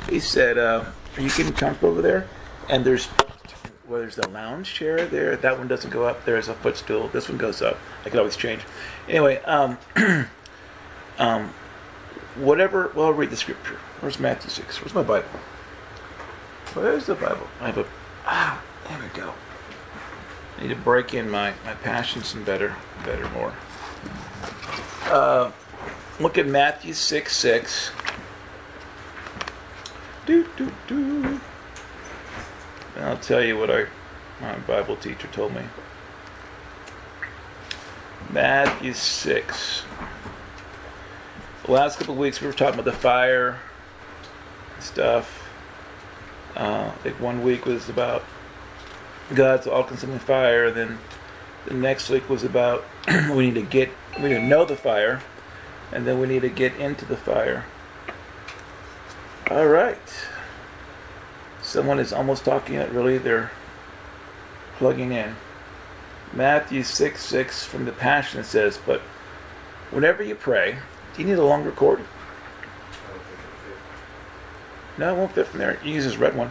He said, "Are you getting comfortable over there?" And there's the lounge chair there. That one doesn't go up. There's a footstool. This one goes up. I could always change. Anyway, whatever. Well, I'll read the scripture. Where's Matthew 6? Where's my Bible? Where's the Bible? I have a. There we go. I need to break in my passions and better more. Look at Matthew 6:6. And I'll tell you what my Bible teacher told me. Matthew 6. The last couple of weeks we were talking about the fire stuff. I think one week was about God's all-consuming fire. Then the next week was about we need to know the fire, and then we need to get into the fire. All right. Someone is almost talking it. Really, they're plugging in. Matthew 6:6 from the Passion says, "But whenever you pray, do you need a longer cord?" No, it won't fit from there. You use this red one.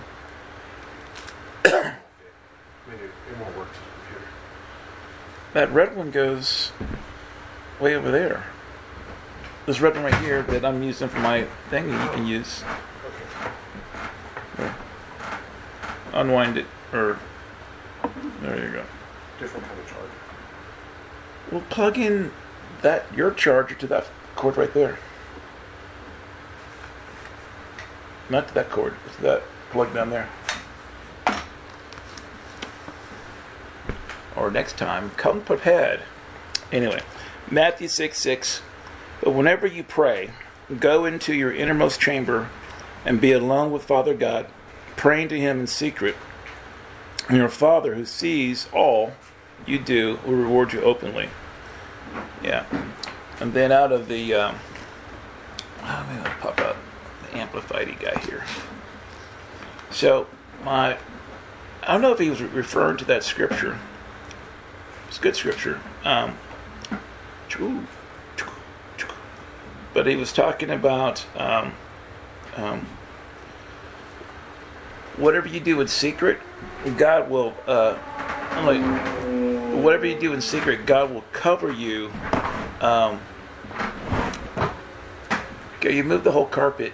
It won't work to the computer. That red one goes way over there. This red one right here that I'm using for my thing, you can use. Okay. Unwind it, or there you go. Different kind of charger. We'll plug in your charger to that cord right there. Not to that cord, to that plug down there. Or next time, come prepared. Anyway, Matthew 6:6. "But whenever you pray, go into your innermost chamber and be alone with Father God, praying to Him in secret. And your Father who sees all you do will reward you openly." Yeah. And then out of the, maybe I'll pop up the Amplified guy here. So, I don't know if he was referring to that scripture. It's good scripture. But he was talking about whatever you do in secret, God will. Whatever you do in secret, God will cover you. Okay, you move the whole carpet.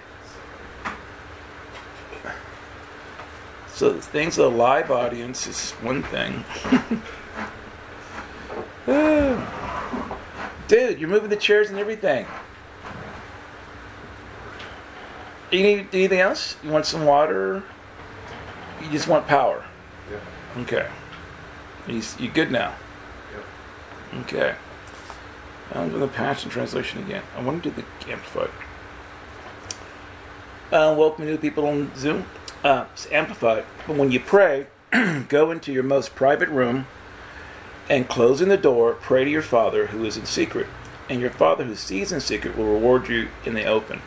So things of the live audience is one thing. Dude, you're moving the chairs and everything. You need anything else? You want some water? You just want power? Yeah. Okay. You good now? Yep. Okay. I'm doing the Passion Translation again. I want to do the Amplified. Welcome new people on Zoom. It's Amplified. But when you pray, go into your most private room and closing the door, pray to your Father who is in secret. And your Father who sees in secret will reward you in the open.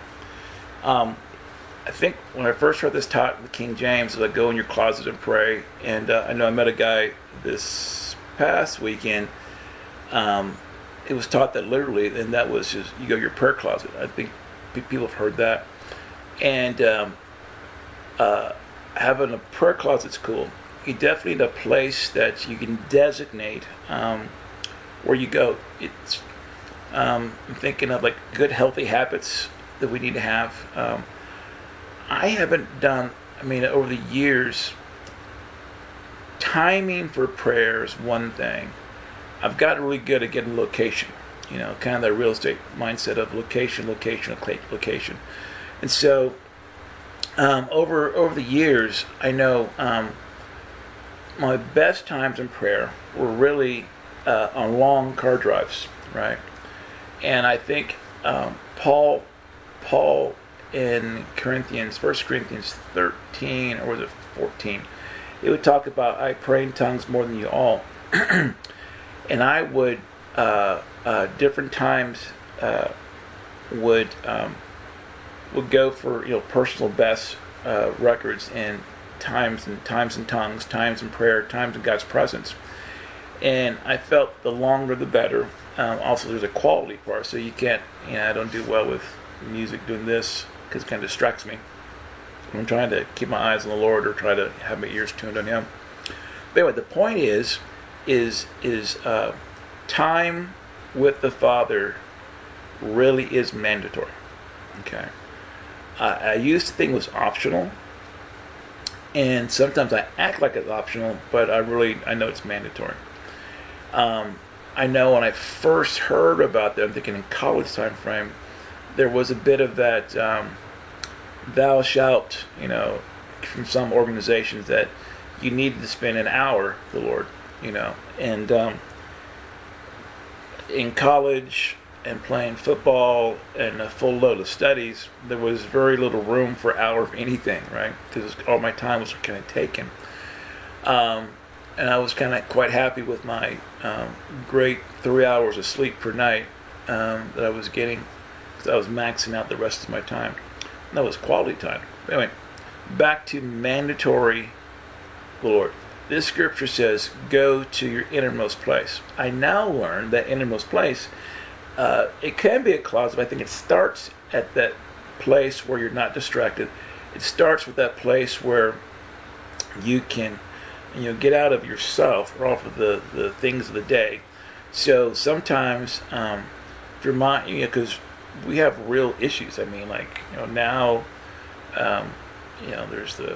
I think when I first heard this taught in the King James, it was like, go in your closet and pray. And I know I met a guy this past weekend. It was taught that literally, and that was just, you go to your prayer closet. I think people have heard that. And having a prayer closet's cool. You definitely need a place that you can designate where you go. It's I'm thinking of like good healthy habits that we need to have. I haven't done, over the years, timing for prayer is one thing. I've gotten really good at getting location, kind of that real estate mindset of location. And so, over the years, I know my best times in prayer were really on long car drives, right? And I think Paul in Corinthians, 1 Corinthians 13, or was it 14, it would talk about, I pray in tongues more than you all. And I would, different times, would go for, personal best records in times in tongues, times in prayer, times in God's presence. And I felt the longer the better. Also, there's a quality part, so you can't, I don't do well with music doing this because it kind of distracts me. I'm trying to keep my eyes on the Lord, or try to have my ears tuned on Him. But anyway, the point is time with the Father really is mandatory. Okay. I used to think it was optional, and sometimes I act like it's optional, but I know it's mandatory. I know when I first heard about that, I'm thinking in college time frame, there was a bit of that thou shalt, from some organizations, that you needed to spend an hour with the Lord, and in college and playing football and a full load of studies, there was very little room for hour of anything, right? Because all my time was kind of taken. And I was kind of quite happy with my great 3 hours of sleep per night that I was getting, because I was maxing out the rest of my time. And that was quality time. Anyway, back to mandatory Lord. This scripture says, go to your innermost place. I now learn that innermost place, it can be a closet, but I think it starts at that place where you're not distracted. It starts with that place where you can get out of yourself, or off of the things of the day. So sometimes, if your mind, because we have real issues. I mean, now, there's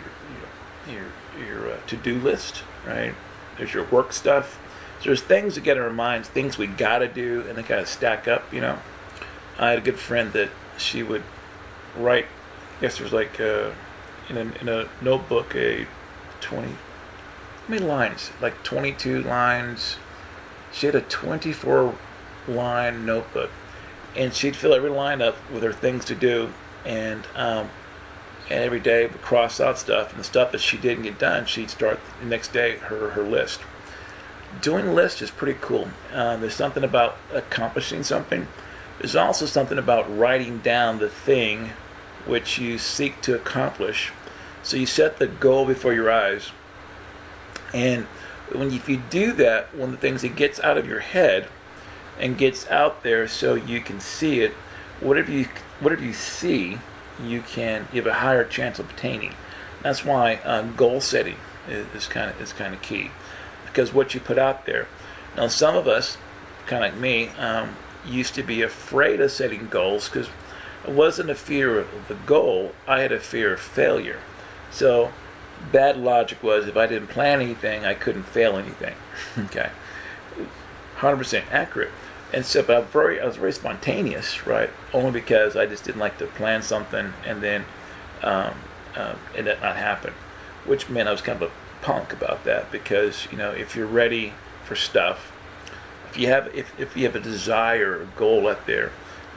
your to-do list, right? There's your work stuff. So there's things that get in our minds, things we gotta do, and they gotta stack up. I had a good friend that she would write. I guess there's in a notebook a 20. How many lines? Like 22 lines. She had a 24-line notebook, and she'd fill every line up with her things to do, and every day would cross out stuff, and the stuff that she didn't get done, she'd start the next day her list. Doing a list is pretty cool. There's something about accomplishing something. There's also something about writing down the thing which you seek to accomplish. So you set the goal before your eyes. And if you do that, one of the things that gets out of your head and gets out there so you can see it, whatever you see, you have a higher chance of obtaining. That's why goal setting is kind of key, because what you put out there. Now, some of us, kind of like me, used to be afraid of setting goals, because it wasn't a fear of the goal. I had a fear of failure. So bad logic was, if I didn't plan anything, I couldn't fail anything. Okay, 100% accurate. And so, but I was very spontaneous, right? Only because I just didn't like to plan something and then it did not happen, which meant I was kind of a punk about that. Because if you're ready for stuff, if you have a desire, a goal up there,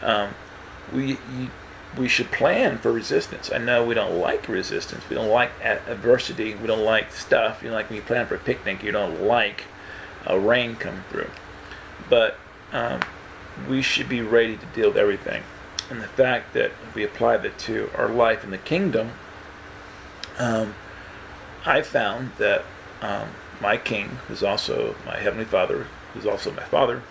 we should plan for resistance. I know we don't like resistance. We don't like adversity. We don't like stuff. Like when you plan for a picnic, you don't like a rain coming through. But we should be ready to deal with everything. And the fact that if we apply that to our life in the kingdom, I found that my King, who's also my Heavenly Father, who's also my Father,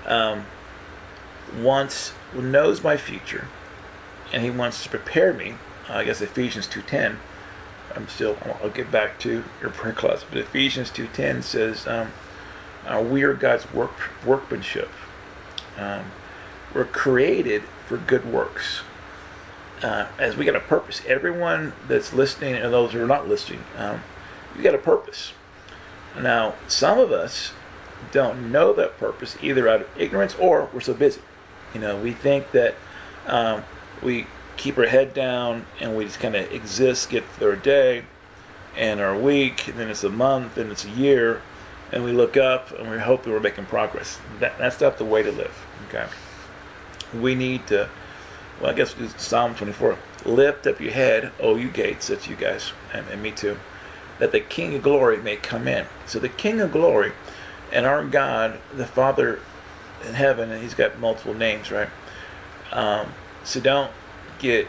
knows my future, and He wants to prepare me. I guess Ephesians 2:10. I'll get back to your prayer closet, but Ephesians 2:10 says, "We are God's workmanship. We're created for good works." As we got a purpose. Everyone that's listening, and those who are not listening, we got a purpose. Now, some of us don't know that purpose, either out of ignorance or we're so busy. We think that we keep our head down and we just kind of exist, get through our day and our week, and then it's a month, and it's a year, and we look up and we're hoping we're making progress. That's not the way to live. Okay, we need to. Well, I guess it's Psalm 24. Lift up your head, O you gates. That's you guys, and me too. That the King of Glory may come in. So the King of Glory, and our God, the Father in heaven, and He's got multiple names, right? So don't get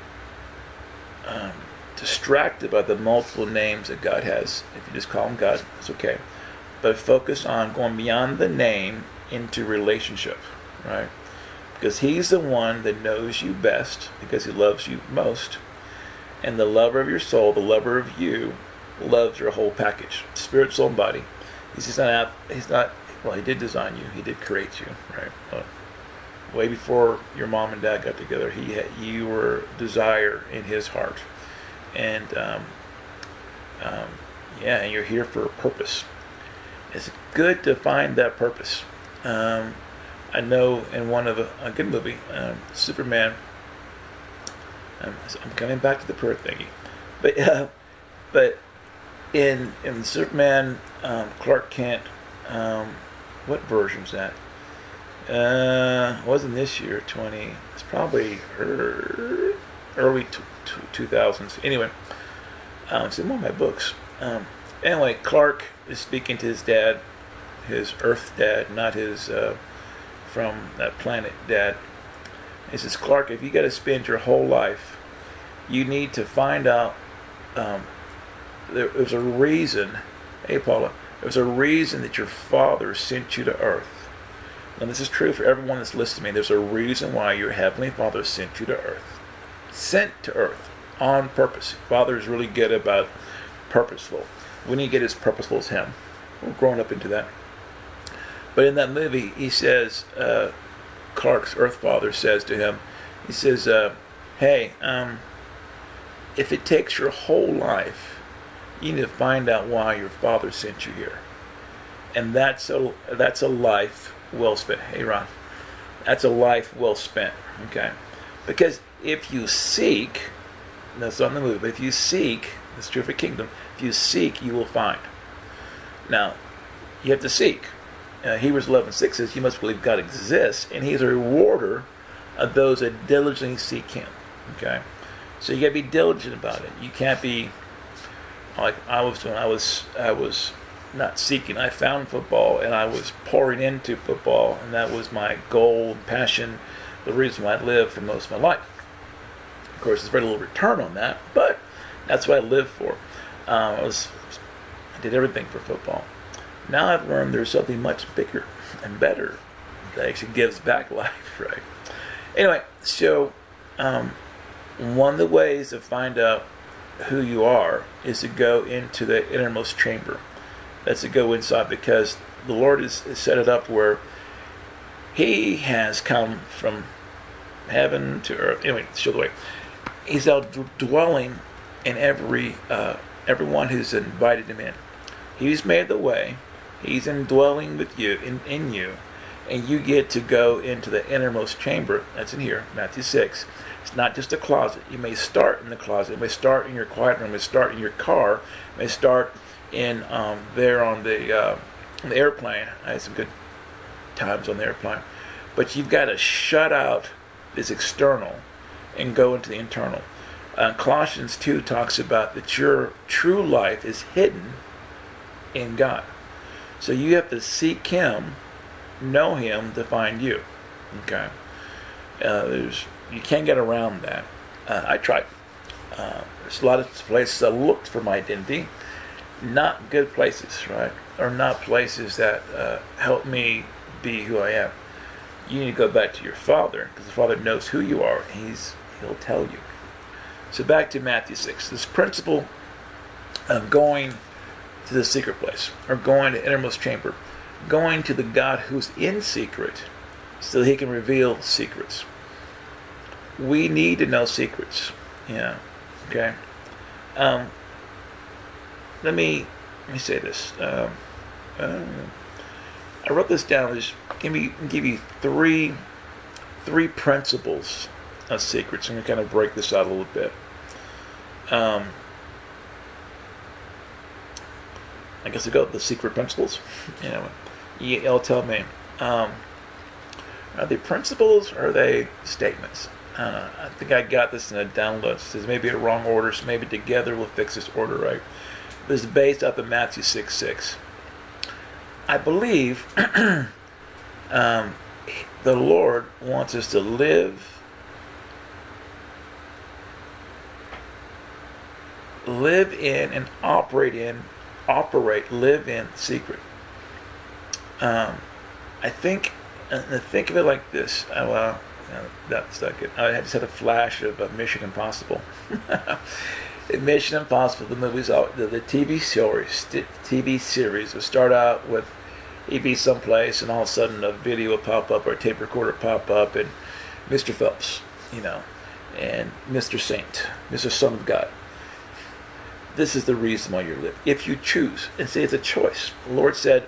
distracted by the multiple names that God has. If you just call Him God, it's okay. But focus on going beyond the name into relationship, right? Because He's the one that knows you best, because He loves you most. And the lover of your soul, the lover of you, loves your whole package, spirit, soul, and body. He's just not. He's not. Well, he did design you. He did create you, right? Way before your mom and dad got together, you were desire in his heart, and yeah, and you're here for a purpose. It's good to find that purpose. I know in one of a good movie, Superman. I'm coming back to the prayer thingy, but in Superman, Clark Kent, what version's that? Wasn't this year 20? It's probably early 2000s. Anyway, it's in one of my books. Anyway, Clark is speaking to his dad, his Earth dad, not his from that planet dad. He says, Clark, if you got to spend your whole life, you need to find out. There's a reason. Hey, Paula, there's a reason that your father sent you to Earth. And this is true for everyone that's listening to me. There's a reason why your Heavenly Father sent you to Earth. Sent to Earth on purpose. Father is really good about purposeful. We need to get as purposeful as Him. We're growing up into that. But in that movie, he says, Clark's Earth Father says to him, he says, hey, if it takes your whole life, you need to find out why your father sent you here. And that's a life well spent. Hey, Ron. That's a life well spent. Okay? Because if you seek, that's on the move, but if you seek, that's true for kingdom, if you seek, you will find. Now, you have to seek. Hebrews 11:6 says, you must believe God exists, and He is a rewarder of those that diligently seek Him. Okay? So you got to be diligent about it. You can't be like I was when I was not seeking. I found football, and I was pouring into football, and that was my goal, passion, the reason why I lived for most of my life. Of course, there's very little return on that, but that's what I lived for. I did everything for football. Now I've learned there's something much bigger and better that actually gives back life, right? Anyway, so one of the ways to find out who you are is to go into the innermost chamber. That's to go inside, because the Lord has set it up where He has come from heaven to earth. Anyway, show the way. He's out dwelling in everyone who's invited Him in. He's made the way. He's indwelling with you, in you, and you get to go into the innermost chamber. That's in here, Matthew 6. It's not just a closet. You may start in the closet. You may start in your quiet room. You may start in your car. You may start in there on the airplane. I had some good times on the airplane. But you've got to shut out this external and go into the internal. Colossians 2 talks about that your true life is hidden in God. So you have to seek Him, know Him to find you. Okay, you can't get around that. I tried. There's a lot of places I looked for my identity, not good places, right? Or not places that help me be who I am. You need to go back to your Father, because the Father knows who you are. He'll tell you. So back to Matthew 6. This principle of going to the secret place, or going to the innermost chamber, going to the God who's in secret, so that He can reveal secrets. We need to know secrets. Yeah. Okay. Let me say this. I wrote this down. Just give you three principles of secrets. I'm going to kind of break this out a little bit. I guess I go with the secret principles. You'll tell me. Are they principles or are they statements? I don't know. I think I got this in a download. It says maybe a wrong order, so maybe together we'll fix this order right. This is based off of Matthew 6:6. I believe the Lord wants us to live in and live in secret. I think of it like this. That's not good. I just had a flash of Mission Impossible. Mission Impossible, the movies, the TV series would start out with he'd be someplace, and all of a sudden a video would pop up or a tape recorder would pop up, and Mr. Phelps, and Mr. Saint, Mr. Son of God. This is the reason why you're living. If you choose, and say it's a choice. The Lord said,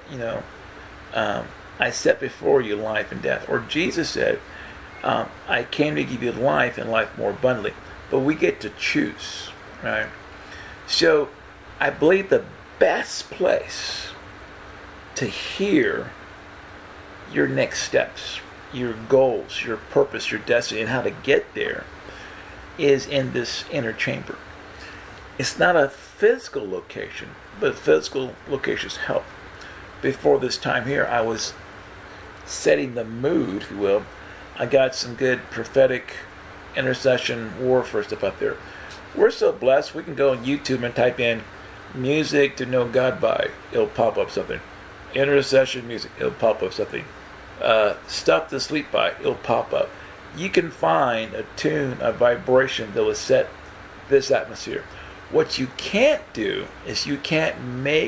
I set before you life and death. Or Jesus said, I came to give you life and life more abundantly. But we get to choose, right? So I believe the best place to hear your next steps, your goals, your purpose, your destiny, and how to get there is in this inner chamber. It's not a physical location, but physical locations help. Before this time here, I was setting the mood, if you will. I got some good prophetic intercession warfare stuff up there. We're so blessed, we can go on YouTube and type in music to know God by. It'll pop up something. Intercession music, it'll pop up something. Stuff to sleep by, it'll pop up. You can find a tune, a vibration that will set this atmosphere. What you can't do is you can't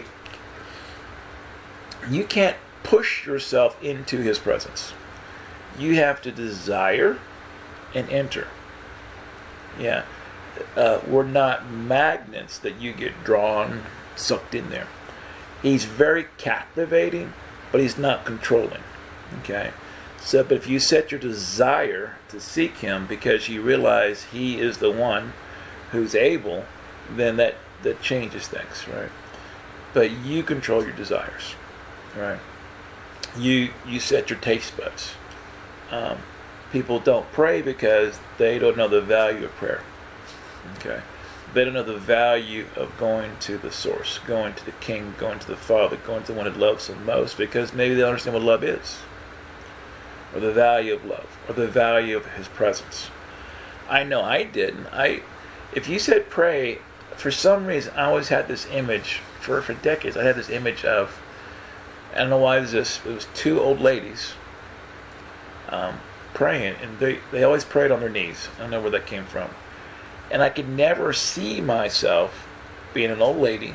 push yourself into His presence. You have to desire and enter. Yeah. We're not magnets that you get drawn, sucked in there. He's very captivating, but He's not controlling. Okay? So, but if you set your desire to seek Him because you realize He is the one who's able, then that changes things, right? But you control your desires, right? You set your taste buds. People don't pray because they don't know the value of prayer. Okay, they don't know the value of going to the source, going to the King, going to the Father, going to the one who loves them most, because maybe they don't understand what love is, or the value of love, or the value of His presence. I know I didn't. If you said pray, for some reason I always had this image for decades. I had this image of, I don't know why it was two old ladies praying, and they always prayed on their knees. I don't know where that came from. And I could never see myself being an old lady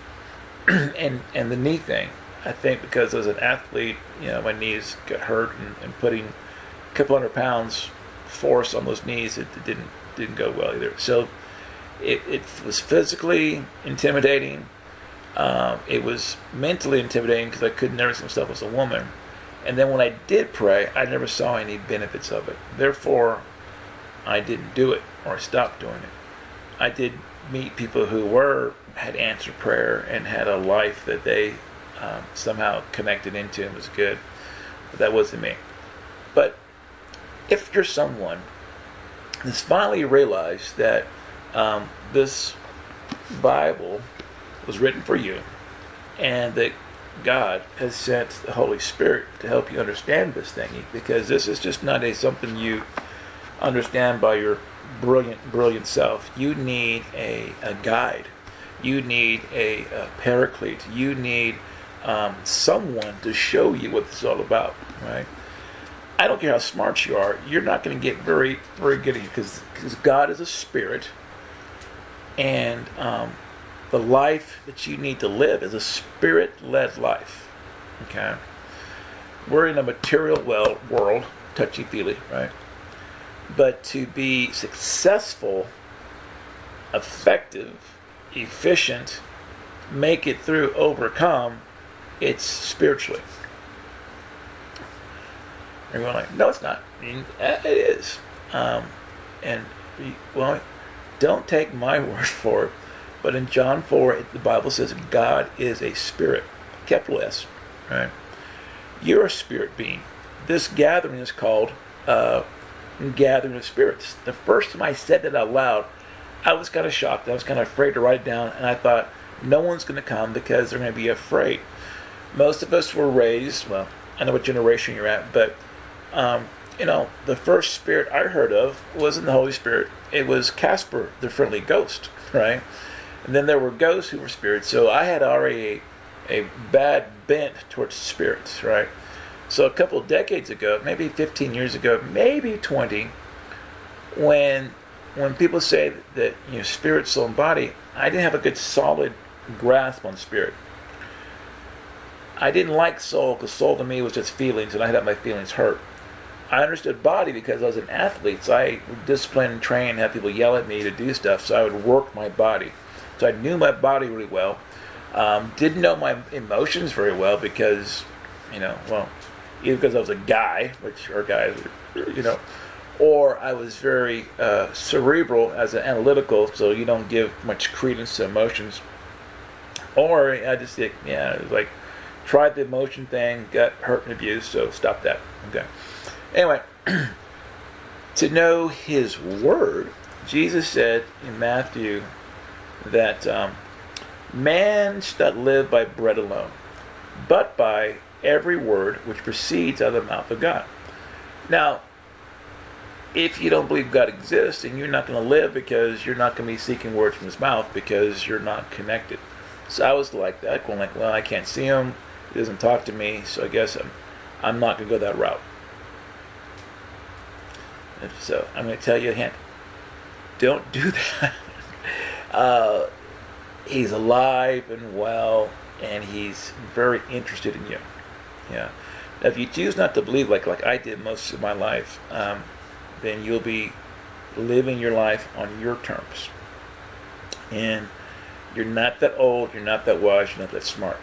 and the knee thing. I think because as an athlete, my knees got hurt, and putting a couple hundred pounds force on those knees, it didn't go well either. So it was physically intimidating. It was mentally intimidating because I could never see myself as a woman. And then when I did pray, I never saw any benefits of it. Therefore, I didn't do it, or I stopped doing it. I did meet people who had answered prayer and had a life that they somehow connected into and was good. But that wasn't me. But if you're someone that's finally realized that this Bible was written for you, and that God has sent the Holy Spirit to help you understand this thing, because this is just not something you understand by your brilliant self. You need a guide. You need a paraclete. You need someone to show you what this is all about, right? I don't care how smart you are, you're not going to get very, very good at it, because God is a spirit, and the life that you need to live is a spirit-led life. Okay? We're in a material world, touchy-feely, right? But to be successful, effective, efficient, make it through, overcome, it's spiritually. Everyone like, no, it's not. It is. Don't take my word for it. But in John 4, the Bible says God is a spirit, capital S, right? You're a spirit being. This gathering is called Gathering of Spirits. The first time I said that out loud, I was kind of shocked. I was kind of afraid to write it down, and I thought, no one's going to come because they're going to be afraid. Most of us were raised, well, I know what generation you're at, but, the first spirit I heard of wasn't the Holy Spirit. It was Casper, the friendly ghost, right? And then there were ghosts who were spirits. So I had already a bad bent towards spirits, right? So a couple of decades ago, maybe 15 years ago, maybe 20, when people say that spirit, soul, and body, I didn't have a good solid grasp on spirit. I didn't like soul because soul to me was just feelings, and I had my feelings hurt. I understood body because I was an athlete, so I would discipline and train, have people yell at me to do stuff, so I would work my body. So I knew my body really well. Didn't know my emotions very well because, either because I was a guy, which are guys, or I was very cerebral as an analytical, so you don't give much credence to emotions. Or I just it was like, tried the emotion thing, got hurt and abused, so stop that. Okay. Anyway, to know His Word, Jesus said in Matthew that man should not live by bread alone, but by every word which proceeds out of the mouth of God. Now, if you don't believe God exists, then you're not going to live because you're not going to be seeking words from His mouth because you're not connected. So I was like that, going like, well, I can't see Him, He doesn't talk to me, so I guess I'm not going to go that route. So I'm going to tell you a hint. Don't do that. He's alive and well, and He's very interested in you. Yeah. Now, if you choose not to believe like I did most of my life, then you'll be living your life on your terms. And you're not that old, you're not that wise, you're not that smart.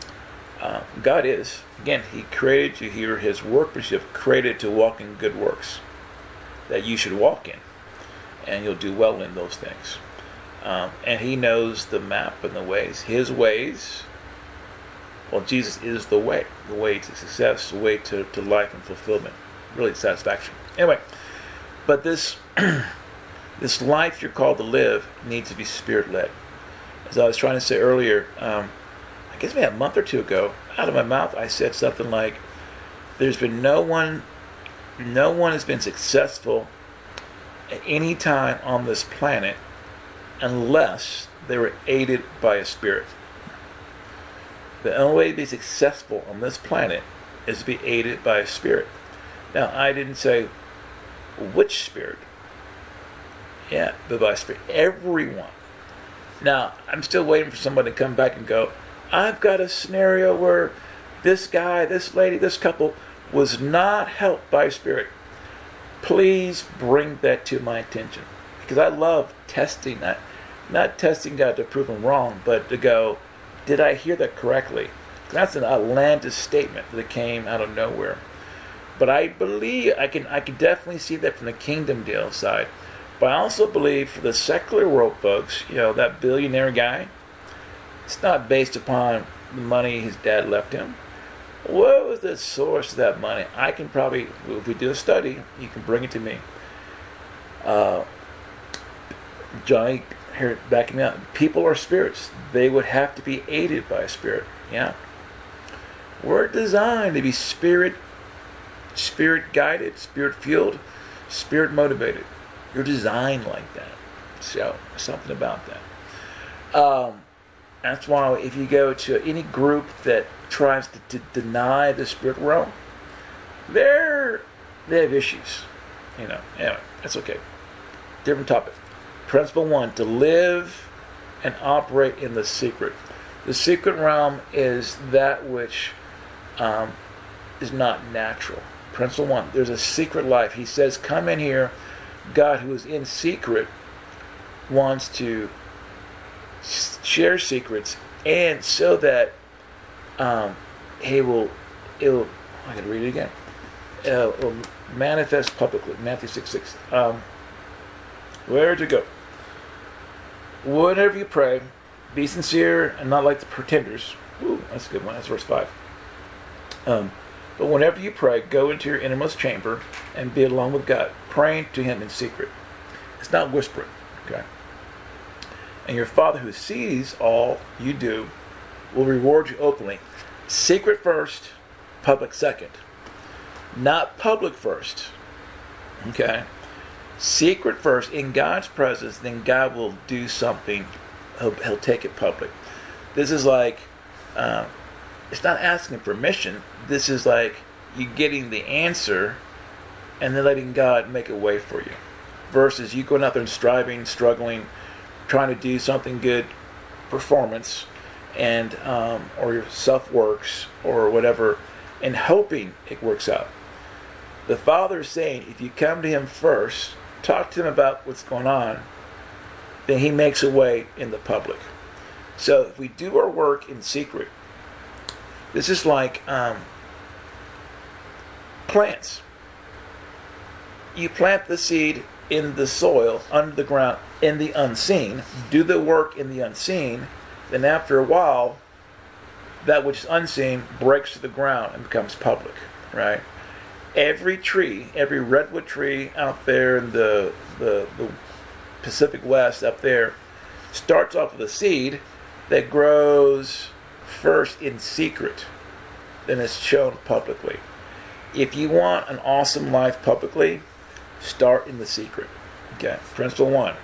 God is. Again, He created you here, His workmanship created to walk in good works that you should walk in, and you'll do well in those things. And He knows the map and the ways. His ways, well, Jesus is the way to success, the way to life and fulfillment, really satisfaction. Anyway, but this this life you're called to live needs to be Spirit-led. As I was trying to say earlier, I guess maybe a month or two ago, out of my mouth I said something like, there's been no one has been successful at any time on this planet unless they were aided by a spirit. The only way to be successful on this planet is to be aided by a spirit. Now, I didn't say which spirit. Yeah, but by spirit. Everyone. Now, I'm still waiting for somebody to come back and go, I've got a scenario where this guy, this lady, this couple was not helped by spirit. Please bring that to my attention. Because I love testing that. Not testing God to prove Him wrong, but to go, did I hear that correctly? That's an outlandish statement that came out of nowhere. But I believe, I can definitely see that from the kingdom deal side. But I also believe for the secular world folks, that billionaire guy, it's not based upon the money his dad left him. What was the source of that money? I can probably, if we do a study, you can bring it to me. Johnny, here, backing me up. People are spirits. They would have to be aided by a spirit. Yeah. We're designed to be spirit guided, spirit fueled, spirit motivated. You're designed like that. So, something about that. That's why if you go to any group that tries to deny the spirit realm, they have issues. Anyway, that's okay. Different topic. Principle 1, to live and operate in the secret. The secret realm is that which is not natural. Principle 1, there's a secret life. He says, come in here. God, who is in secret, wants to share secrets, and so that I can read it again. Will manifest publicly. Matthew 6:6. Where to go? Whenever you pray, be sincere and not like the pretenders. Ooh, that's a good one. That's verse 5. But whenever you pray, go into your innermost chamber and be alone with God, praying to Him in secret. It's not whispering, okay? And your Father who sees all you do will reward you openly. Secret first, public second. Not public first, okay? Secret first, in God's presence, then God will do something. He'll take it public. This is like, it's not asking permission. This is like you getting the answer and then letting God make a way for you. Versus you going out there and striving, struggling, trying to do something good, performance, and or your self works or whatever, and hoping it works out. The Father is saying, if you come to Him first, talk to Him about what's going on, then He makes a way in the public. So if we do our work in secret, this is like plants. You plant the seed in the soil, under the ground, in the unseen, do the work in the unseen, then after a while, that which is unseen breaks to the ground and becomes public, right? Every tree, every redwood tree out there in the Pacific West up there, starts off with a seed that grows first in secret, then it's shown publicly. If you want an awesome life publicly, start in the secret. Okay, principle 1.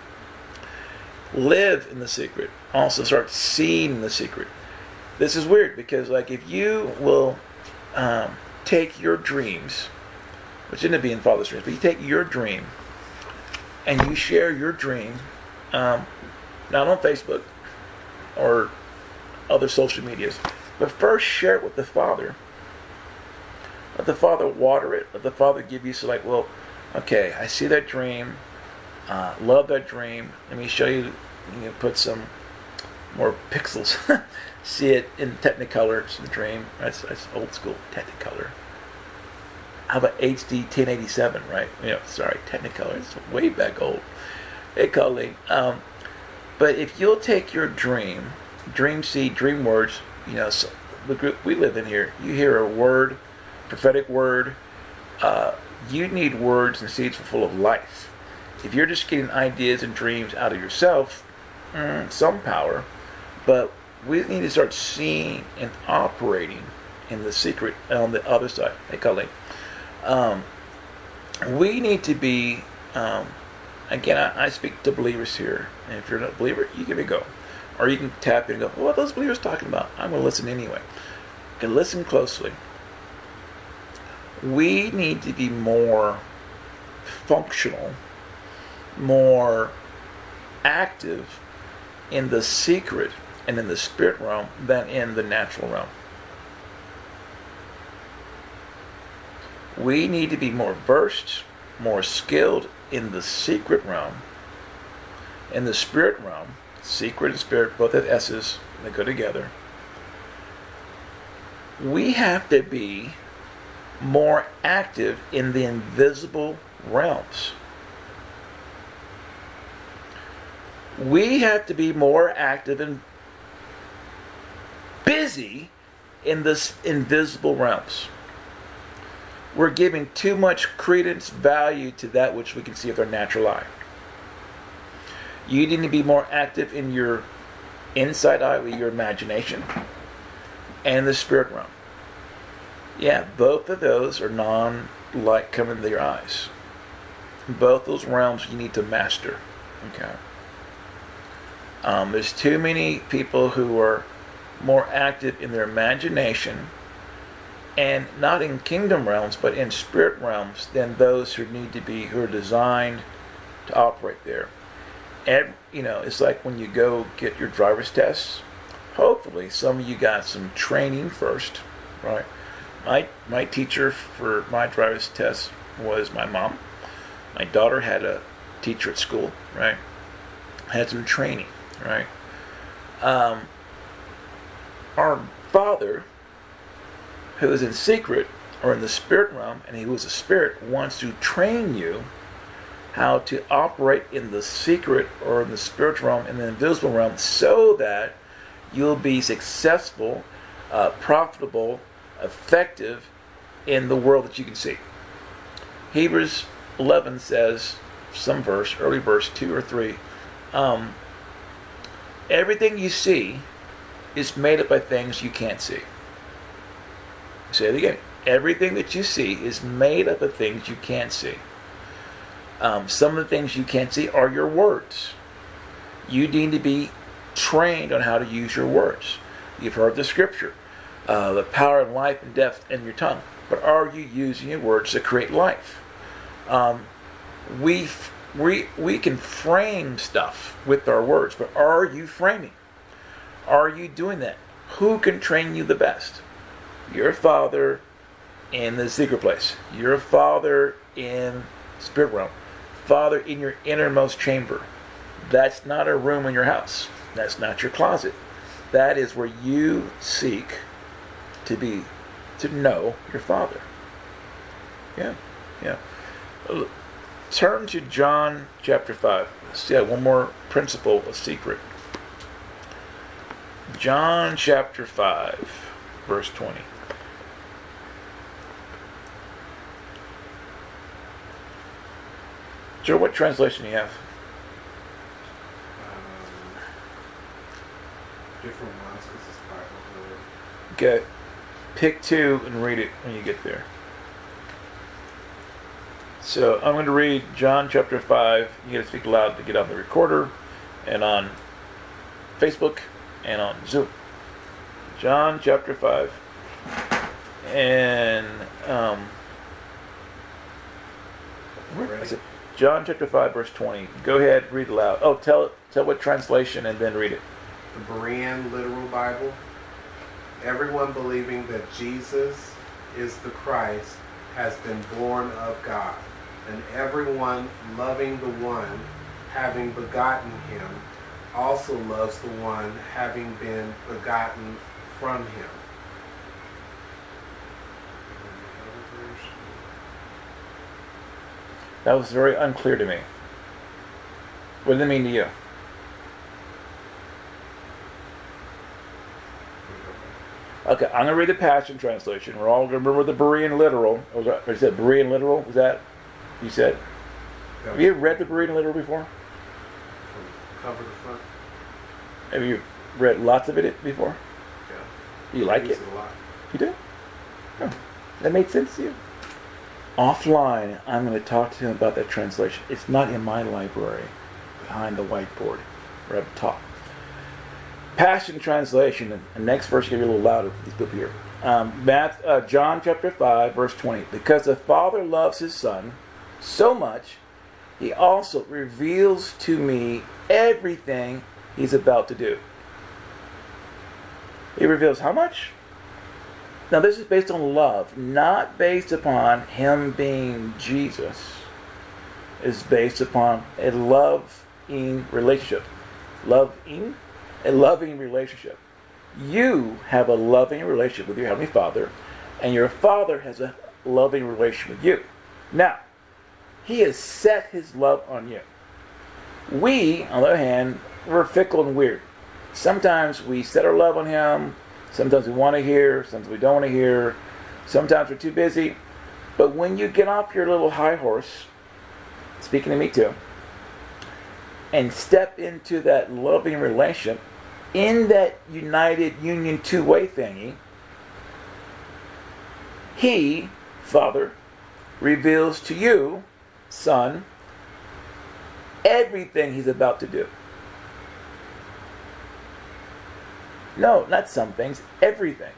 Live in the secret. Also start seeing in the secret. This is weird because, like, if you will take your dreams, which ended up being Father's dreams, but you take your dream and you share your dream, not on Facebook or other social medias, but first share it with the Father. Let the Father water it. Let the Father give you, so like, well, okay, I see that dream. Love that dream. Let me show you. You can put some more pixels. See it in Technicolor. It's the dream. That's old school Technicolor. How about HD 1087? Right? Sorry, Technicolor. It's way back old. Hey, colleague. But if you'll take your dream seed, dream words. So the group we live in here. You hear a word, prophetic word. You need words and seeds full of life. If you're just getting ideas and dreams out of yourself, some power, but we need to start seeing and operating in the secret on the other side. Hey, Colleen. We need to be, again, I speak to believers here, and if you're not a believer, you give it a go. Or you can tap in and go, what are those believers talking about? I'm going to listen anyway. And listen closely. We need to be more functional, more active in the secret and in the spirit realm than in the natural realm. We need to be more versed, more skilled in the secret realm. In the spirit realm, secret and spirit both have S's, they go together. We have to be more active in the invisible realms. We have to be more active and busy in the invisible realms. We're giving too much credence, value to that which we can see with our natural eye. You need to be more active in your inside eye with your imagination and the spirit realm. Yeah, both of those are non-light coming to your eyes. Both those realms you need to master. Okay. There's too many people who are more active in their imagination and not in kingdom realms, but in spirit realms than those who are designed to operate there. And, it's like when you go get your driver's test. Hopefully, some of you got some training first, right? My teacher for my driver's test was my mom. My daughter had a teacher at school, right? Had some training, right? Our Father, who is in secret or in the spirit realm, and He was a spirit, wants to train you how to operate in the secret or in the spiritual realm, in the invisible realm, so that you'll be successful, profitable, effective in the world that you can see. Hebrews 11 says, some verse, early verse 2 or 3, everything you see is made up by things you can't see. Say it again. Everything that you see is made up of things you can't see. Some of the things you can't see are your words. You need to be trained on how to use your words. You've heard the scripture. the power of life and death in your tongue. But are you using your words to create life? We can frame stuff with our words, but are you framing? Are you doing that? Who can train you the best? Your Father in the secret place. Your Father in spirit realm. Father in your innermost chamber. That's not a room in your house. That's not your closet. That is where you seek to know your Father. Yeah. Turn to John chapter 5. Let's see one more principle, a secret. John chapter 5, verse 20. Joe, what translation do you have? Different ones because it's Bible. Okay. Pick two and read it when you get there. So I'm going to read John chapter 5. You got to speak loud to get on the recorder and on Facebook and on Zoom. John chapter 5. And where is it? John chapter 5 verse 20. Go ahead, read aloud. Oh, tell what translation and then read it. The Berean Literal Bible. Everyone believing that Jesus is the Christ has been born of God, and everyone loving the one having begotten him also loves the one having been begotten from him. That was very unclear to me. What does it mean to you? Okay, I'm going to read the Passion Translation. We're all going to remember the Berean Literal. Or is that Berean Literal? Was that you said? Have you read the Berean Literal before? From cover to front. Have you read lots of it before? Yeah. You like it? A lot. You do? Oh, that made sense to you? Offline, I'm going to talk to him about that translation. It's not in my library, behind the whiteboard, or up top. Passion Translation. And the next verse going to be a little louder for these people here. John chapter 5, verse 20. Because the Father loves his Son so much, he also reveals to me everything he's about to do. He reveals how much? Now this is based on love, not based upon him being Jesus. It's based upon a loving relationship. A loving relationship. You have a loving relationship with your Heavenly Father, and your Father has a loving relationship with you. Now, he has set his love on you. We, on the other hand, we're fickle and weird. Sometimes we set our love on him. Sometimes we want to hear. Sometimes we don't want to hear. Sometimes we're too busy. But when you get off your little high horse, speaking to me too, and step into that loving relationship, in that united union two-way thingy, he, Father, reveals to you, Son, everything he's about to do. No, not some things, everything.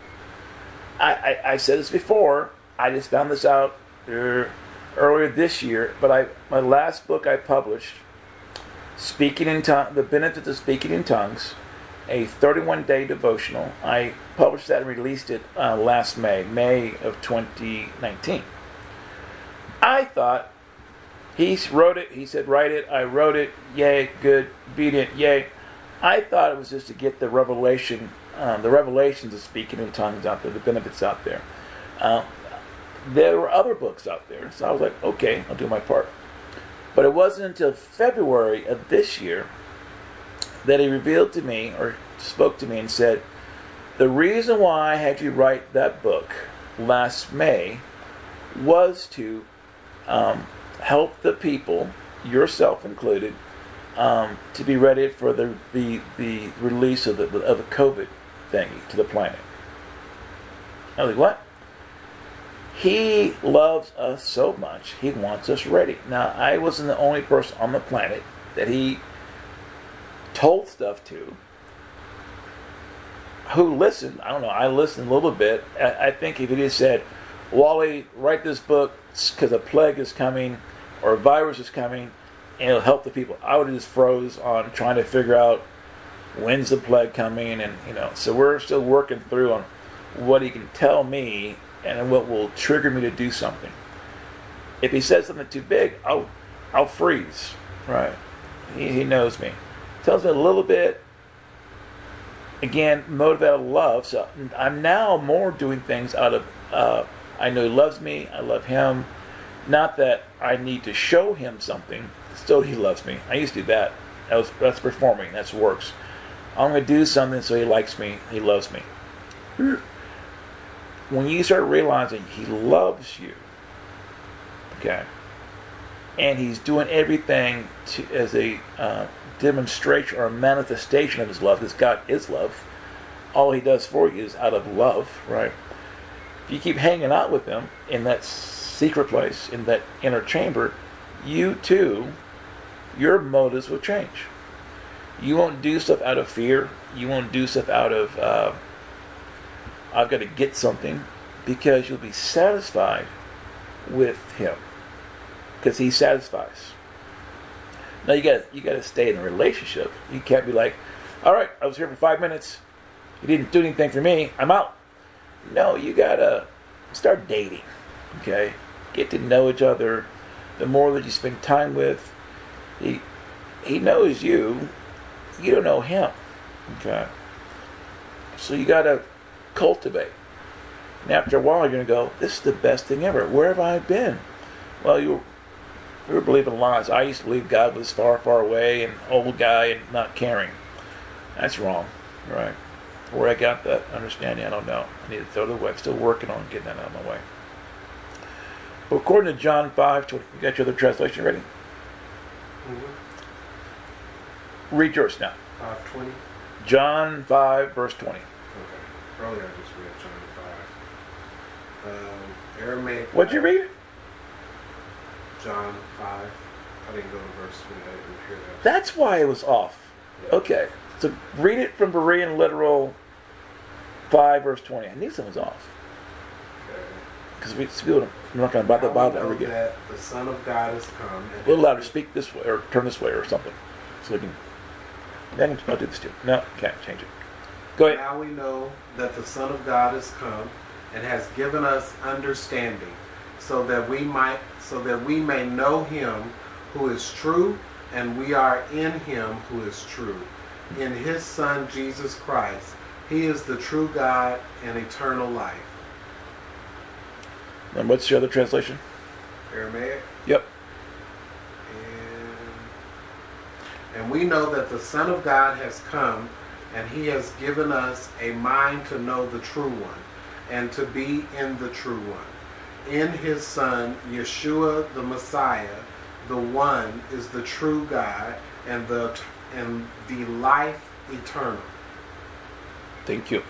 I said this before. I just found this out earlier this year, but my last book I published, Speaking in Tongues, The Benefits of Speaking in Tongues, a 31-day devotional. I published that and released it last May of 2019. I thought, he wrote it, he said write it, I wrote it, yay, good, obedient, yay. I thought it was just to get the revelations of speaking in tongues out there, the benefits out there. There were other books out there, so I was like, okay, I'll do my part. But it wasn't until February of this year that he revealed to me, or spoke to me and said, the reason why I had you write that book last May was to help the people, yourself included, to be ready for the release of the COVID thingy to the planet. I was like, what? He loves us so much, he wants us ready. Now, I wasn't the only person on the planet that he told stuff to. who listened. I don't know. I listened a little bit. I think if he just said, Wally, write this book because a plague is coming or a virus is coming and it'll help the people, I would have just froze on trying to figure out when's the plague coming. And, so we're still working through on what he can tell me and what will trigger me to do something. If he says something too big, I'll freeze. Right? He knows me. Tells me a little bit. Again, motivated out of love. So I'm now more doing things out of, I know he loves me, I love him. Not that I need to show him something, still he loves me. I used to do that. That's performing, that's works. I'm going to do something so he likes me, he loves me. When you start realizing he loves you, okay, and he's doing everything as a demonstration or a manifestation of his love, because God is love. All he does for you is out of love, right? If you keep hanging out with him in that secret place, in that inner chamber, you too, your motives will change. You won't do stuff out of fear. You won't do stuff out of, I've got to get something, because you'll be satisfied with him, because he satisfies. Now you got to stay in a relationship. You can't be like, all right, I was here for 5 minutes. You didn't do anything for me. I'm out. No, you got to start dating. Okay? Get to know each other. The more that you spend time with, he knows you. You don't know him. Okay? So you got to cultivate. And after a while, you're going to go, this is the best thing ever. Where have I been? Well, we were believing lies. I used to believe God was far, far away and old guy and not caring. That's wrong, right? Where I got that understanding, I don't know. I need to throw it away. I'm still working on getting that out of my way. But according to John 5:20, you got your other translation ready? Mm-hmm. Read yours now. 5:20? John 5, verse 20. Okay. Earlier I just read John 5. Aramaic. What'd you read? John 5. I didn't go to verse 20. I didn't hear that. That's why it was off. Yeah. Okay. So read it from Berean literal 5, verse 20. I knew something was off. Because we're not going to buy the Bible every day. That the Son of God has come. A little louder. Speak this way or turn this way or something. So we can. Then I'll do this too. No, can't change it. Go ahead. Now we know that the Son of God has come and has given us understanding, so that we may know him who is true, and we are in him who is true. In his Son Jesus Christ, he is the true God and eternal life. And what's your other translation? Aramaic. Yep. And we know that the Son of God has come, and he has given us a mind to know the true one, and to be in the true one. In his Son, Yeshua the Messiah, the one is the true God and the life eternal. Thank you.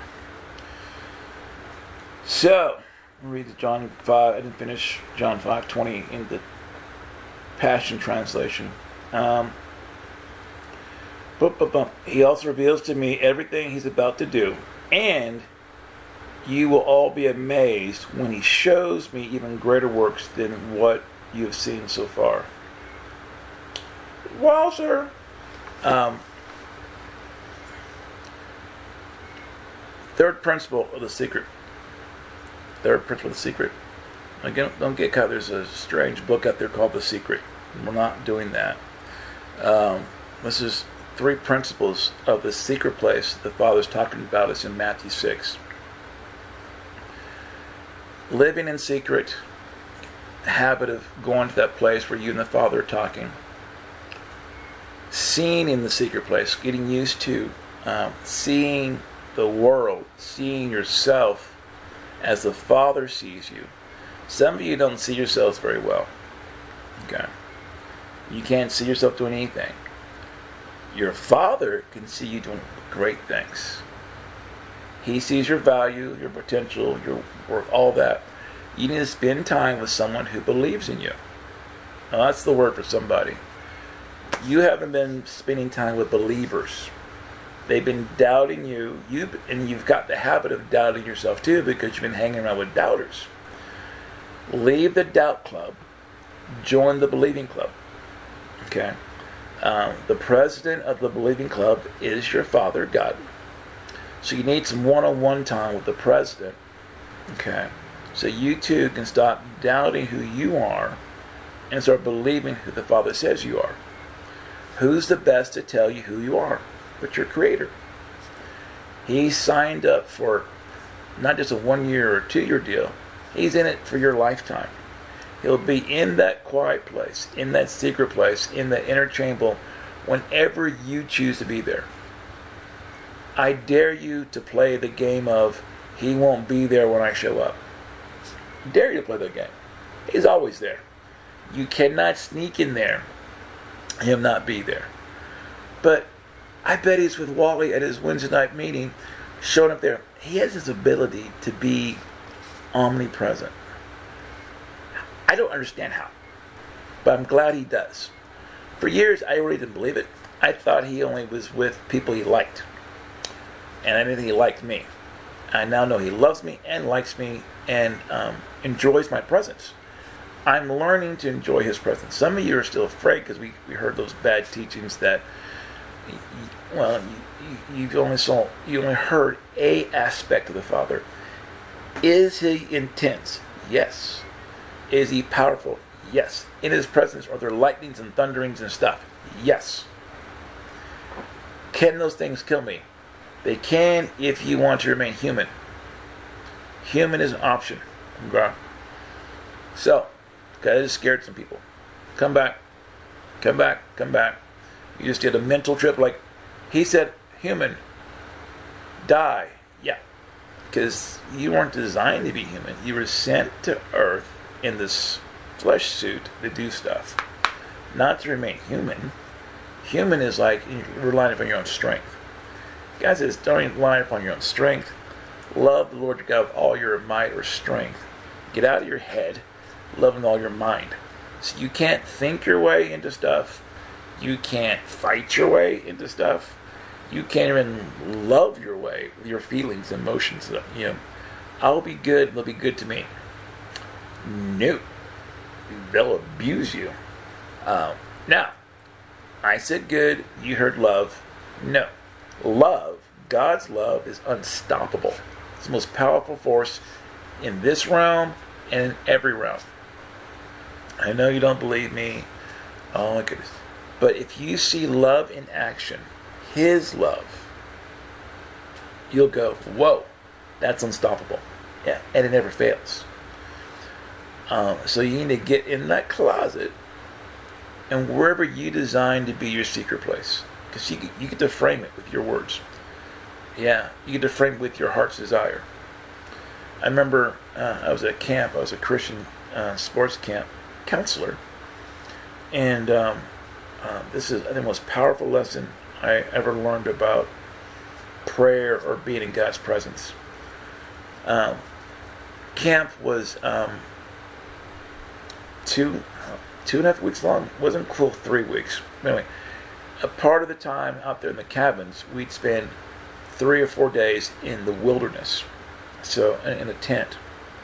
So, read the John 5. I didn't finish John 5:20 in the Passion Translation. He also reveals to me everything he's about to do, and you will all be amazed when he shows me even greater works than what you have seen so far. Well, sir, third principle of the secret. Again, don't get caught. There's a strange book out there called The Secret. We're not doing that. This is 3 principles of the secret place the Father's talking about us in Matthew 6. Living in secret, habit of going to that place where you and the Father are talking. Seeing in the secret place, getting used to seeing the world, seeing yourself as the Father sees you. Some of you don't see yourselves very well. Okay. You can't see yourself doing anything. Your Father can see you doing great things. He sees your value, your potential, your work, all that. You need to spend time with someone who believes in you. Now that's the word for somebody. You haven't been spending time with believers. They've been doubting you. And you've got the habit of doubting yourself too because you've been hanging around with doubters. Leave the doubt club. Join the believing club. Okay? The president of the believing club is your Father, God. So you need some one-on-one time with the president. Okay? So you too can stop doubting who you are and start believing who the Father says you are. Who's the best to tell you who you are? But your Creator. He signed up for not just a 1-year or 2-year deal. He's in it for your lifetime. He'll be in that quiet place, in that secret place, in that inner chamber, whenever you choose to be there. I dare you to play the game of He won't be there when I show up. I dare you to play that game. He's always there. You cannot sneak in there and Him not be there. But I bet He's with Wally at his Wednesday night meeting, showing up there. He has this ability to be omnipresent. I don't understand how, but I'm glad He does. For years, I really didn't believe it. I thought He only was with people He liked, and I didn't think He liked me. I now know He loves me and likes me and enjoys my presence. I'm learning to enjoy His presence. Some of you are still afraid because we heard those bad teachings that, you've only heard a aspect of the Father. Is He intense? Yes. Is He powerful? Yes. In His presence are there lightnings and thunderings and stuff? Yes. Can those things kill me? They can if you want to remain human. Human is an option. Okay? So, that has scared some people. Come back. Come back. Come back. You just did a mental trip like, He said, human. Die. Yeah. Because you weren't designed to be human. You were sent to earth in this flesh suit to do stuff. Not to remain human. Human is like you're relying upon your own strength. God says, don't rely upon your own strength. Love the Lord your God with all your might or strength. Get out of your head. Love with all your mind. So you can't think your way into stuff. You can't fight your way into stuff. You can't even love your way with your feelings, emotions. I'll be good and they'll be good to me. No. They'll abuse you. Now, I said good, you heard love. No. Love, God's love, is unstoppable. It's the most powerful force in this realm and in every realm. I know you don't believe me. Oh my goodness. But if you see love in action, His love, you'll go, whoa, that's unstoppable. Yeah, and it never fails. So you need to get in that closet and wherever you design to be your secret place. Because you get to frame it with your words. Yeah, you get to frame it with your heart's desire. I remember I was at camp. I was a Christian sports camp counselor. And this is, I think, the most powerful lesson I ever learned about prayer or being in God's presence. Camp was 2.5 weeks long. It wasn't cool 3 weeks. Anyway, a part of the time out there in the cabins, we'd spend 3 or 4 days in the wilderness, so in a tent.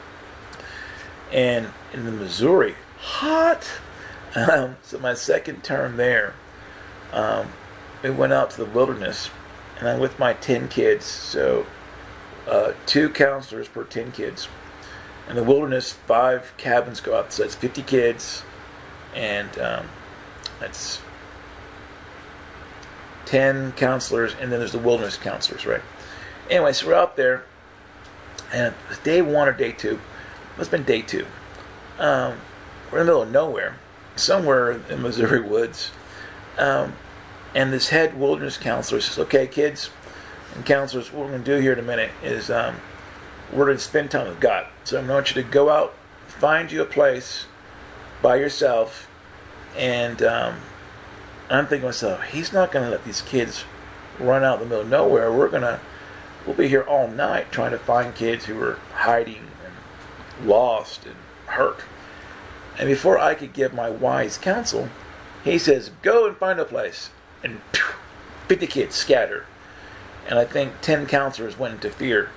And in the Missouri, hot. So my second term there, we went out to the wilderness, and I'm with my 10 kids, so 2 counselors per 10 kids. In the wilderness, 5 cabins go out, so it's 50 kids, and that's 10 counselors, and then there's the wilderness counselors, right? Anyway, so we're out there, and it's day 1 or day 2. Must have been day 2. We're in the middle of nowhere, somewhere in Missouri woods, and this head wilderness counselor says, okay, kids and counselors, what we're going to do here in a minute is we're going to spend time with God. So I want you to go out, find you a place by yourself, and I'm thinking to myself, He's not going to let these kids run out in the middle of nowhere. We'll be here all night trying to find kids who are hiding and lost and hurt. And before I could give my wise counsel, He says, go and find a place. And 50 kids scatter. And I think 10 counselors went into fear.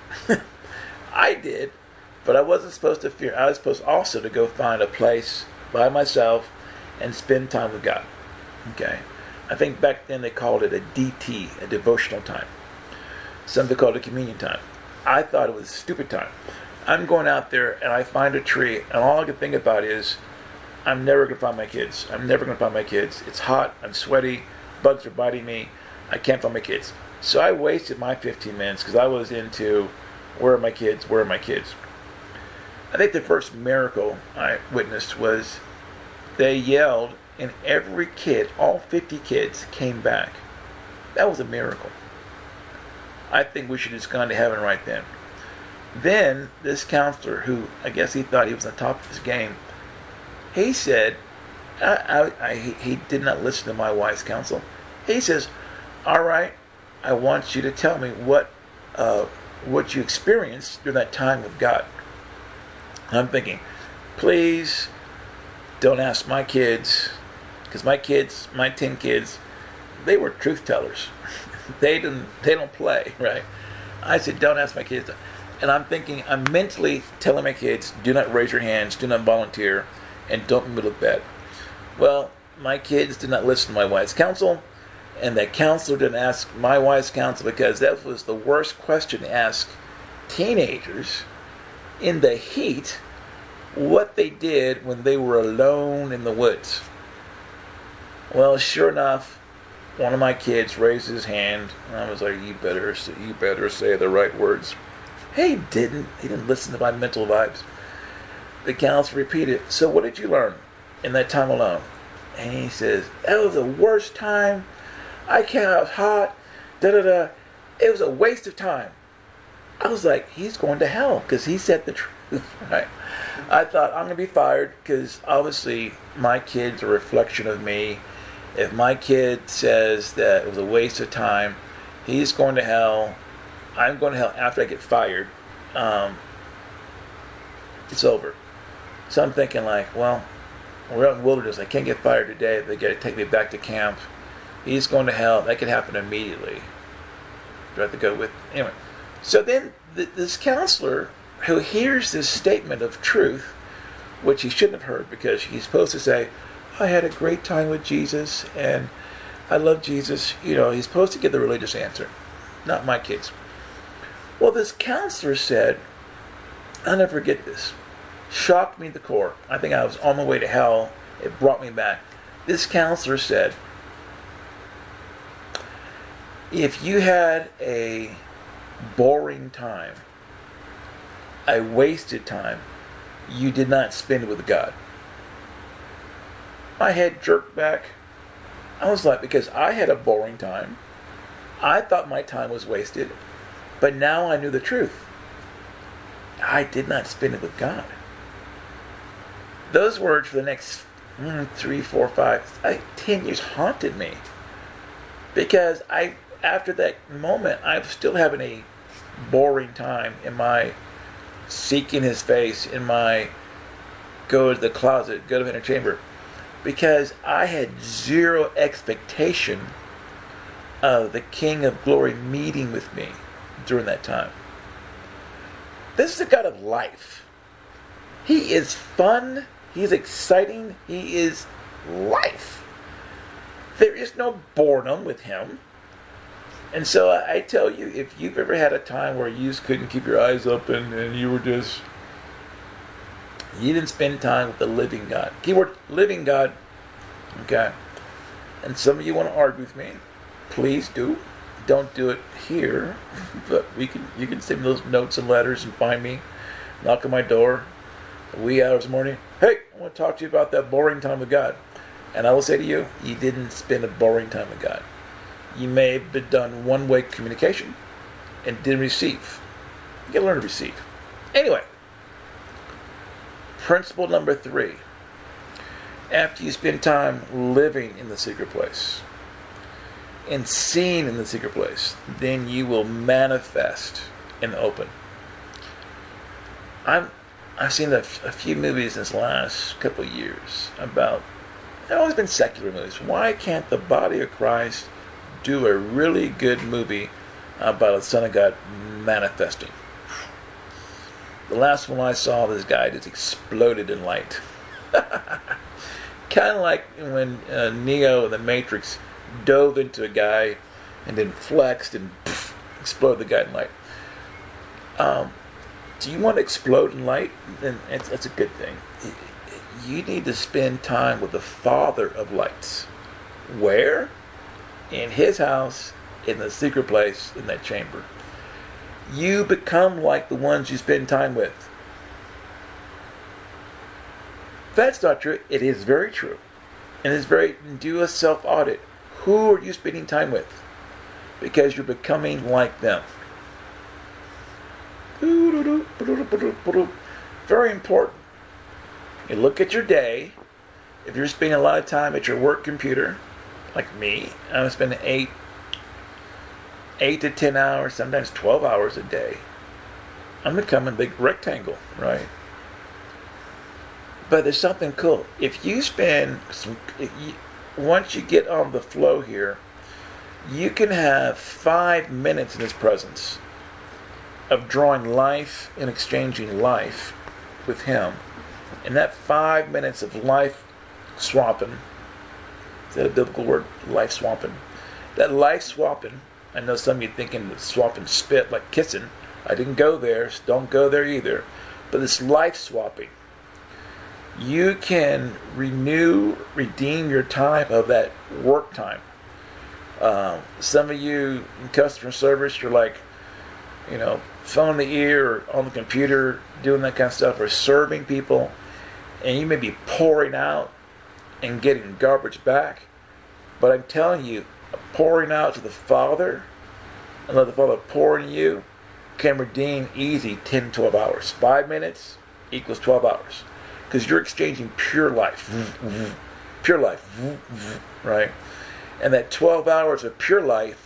I did, but I wasn't supposed to fear. I was supposed also to go find a place by myself and spend time with God. Okay? I think back then they called it a DT, a devotional time. Some people called it communion time. I thought it was stupid time. I'm going out there and I find a tree, and all I can think about is, I'm never going to find my kids. I'm never going to find my kids. It's hot. I'm sweaty. Bugs are biting me. I can't find my kids. So I wasted my 15 minutes because I was into, where are my kids? Where are my kids? I think the first miracle I witnessed was they yelled, and every kid, all 50 kids, came back. That was a miracle. I think we should have just gone to heaven right then. Then this counselor, who I guess he thought he was on top of his game, he said, he did not listen to my wise counsel. He says, all right, I want you to tell me what you experienced during that time with God. I'm thinking, please don't ask my kids, because my 10 kids, they were truth tellers. They don't play, right? I said, don't ask my kids. And I'm thinking, I'm mentally telling my kids, do not raise your hands, do not volunteer, and don't in the middle of bed. Well, my kids did not listen to my wise counsel, and that counselor didn't ask my wise counsel, because that was the worst question to ask teenagers in the heat what they did when they were alone in the woods. Well, sure enough, one of my kids raised his hand, and I was like, you better say the right words. He didn't listen to my mental vibes. The counselor repeated, so what did you learn in that time alone? And he says, that was the worst time. I came out hot, It was a waste of time. I was like, he's going to hell because he said the truth, right? I thought, I'm going to be fired because obviously my kid's a reflection of me. If my kid says that it was a waste of time, he's going to hell. I'm going to hell after I get fired. It's over. So I'm thinking like, well, we're out in the wilderness. I can't get fired today. They got to take me back to camp. He's going to hell. That could happen immediately. Do I have to go with? Anyway. So then this counselor who hears this statement of truth, which he shouldn't have heard because he's supposed to say, I had a great time with Jesus and I love Jesus. He's supposed to give the religious answer. Not my kids. Well, this counselor said, I'll never forget this. Shocked me to the core. I think I was on my way to hell. It brought me back. This counselor said, if you had a boring time, a wasted time, you did not spend it with God. My head jerked back. I was like, because I had a boring time. I thought my time was wasted. But now I knew the truth. I did not spend it with God. Those words for the next 3, 4, 5, 10 years haunted me. Because after that moment, I'm still having a boring time in my seeking His face, in my go to the closet, go to the inner chamber. Because I had zero expectation of the King of Glory meeting with me during that time. This is the God of life. He is fun. He is exciting. He is life. There is no boredom with Him. And so I tell you, if you've ever had a time where you just couldn't keep your eyes open and you didn't spend time with the living God. Keyword, living God. Okay? And some of you want to argue with me. Please do. Don't do it here. But you can send me those notes and letters and find me. Knock on my door. Wee hours in the morning. Hey, I want to talk to you about that boring time with God. And I will say to you, you didn't spend a boring time with God. You may have done one-way communication and didn't receive. You got to learn to receive. Anyway. Principle number 3. After you spend time living in the secret place and seeing in the secret place, then you will manifest in the open. I've seen a few movies in this last couple of years about, they've always been secular movies. Why can't the body of Christ do a really good movie about the Son of God manifesting. The last one I saw, this guy just exploded in light. Kind of like when Neo in the Matrix dove into a guy and then flexed and exploded the guy in light. Do you want to explode in light? Then that's a good thing. You need to spend time with the Father of lights. Where? In His house, in the secret place, in that chamber. You become like the ones you spend time with. If that's not true, it is very true. And it's very, do a self-audit. Who are you spending time with? Because you're becoming like them. Very important. You look at your day. If you're spending a lot of time at your work computer, like me, I'm spending 8 to 10 hours, sometimes 12 hours a day. I'm becoming a big rectangle, right? But there's something cool. If you spend once you get on the flow here, you can have 5 minutes in His presence of drawing life and exchanging life with Him. And that 5 minutes of life swapping, is that a biblical word? Life swapping. That life swapping, I know some of you thinking swapping spit like kissing. I didn't go there, so don't go there either. But this life swapping, you can redeem your time of that work time. Some of you in customer service, you're like, phone in the ear or on the computer, doing that kind of stuff, or serving people, and you may be pouring out and getting garbage back. But I'm telling you, pouring out to the Father, and let the Father pour in you, can redeem easy 10, 12 hours. 5 minutes equals 12 hours. Because you're exchanging pure life. Pure life. Right? And that 12 hours of pure life,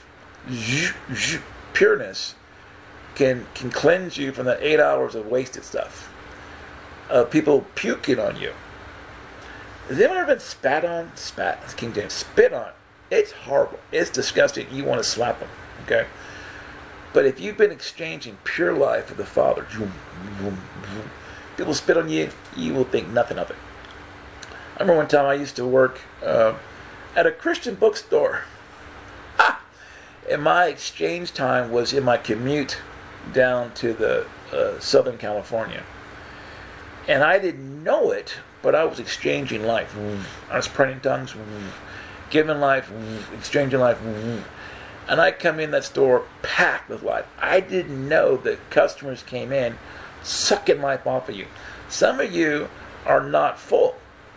pureness, can cleanse you from that 8 hours of wasted stuff. People puking on you. Has anyone ever been spat on? Spat, that's King James. Spit on. It's horrible. It's disgusting. You want to slap them. Okay? But if you've been exchanging pure life with the Father, people spit on you, you will think nothing of it. I remember one time I used to work at a Christian bookstore. And my exchange time was in my commute down to the Southern California. And I didn't know it, but I was exchanging life. I was praying in tongues, giving life, exchanging life. And I come in that store packed with life. I didn't know that customers came in sucking life off of you. Some of you are not full.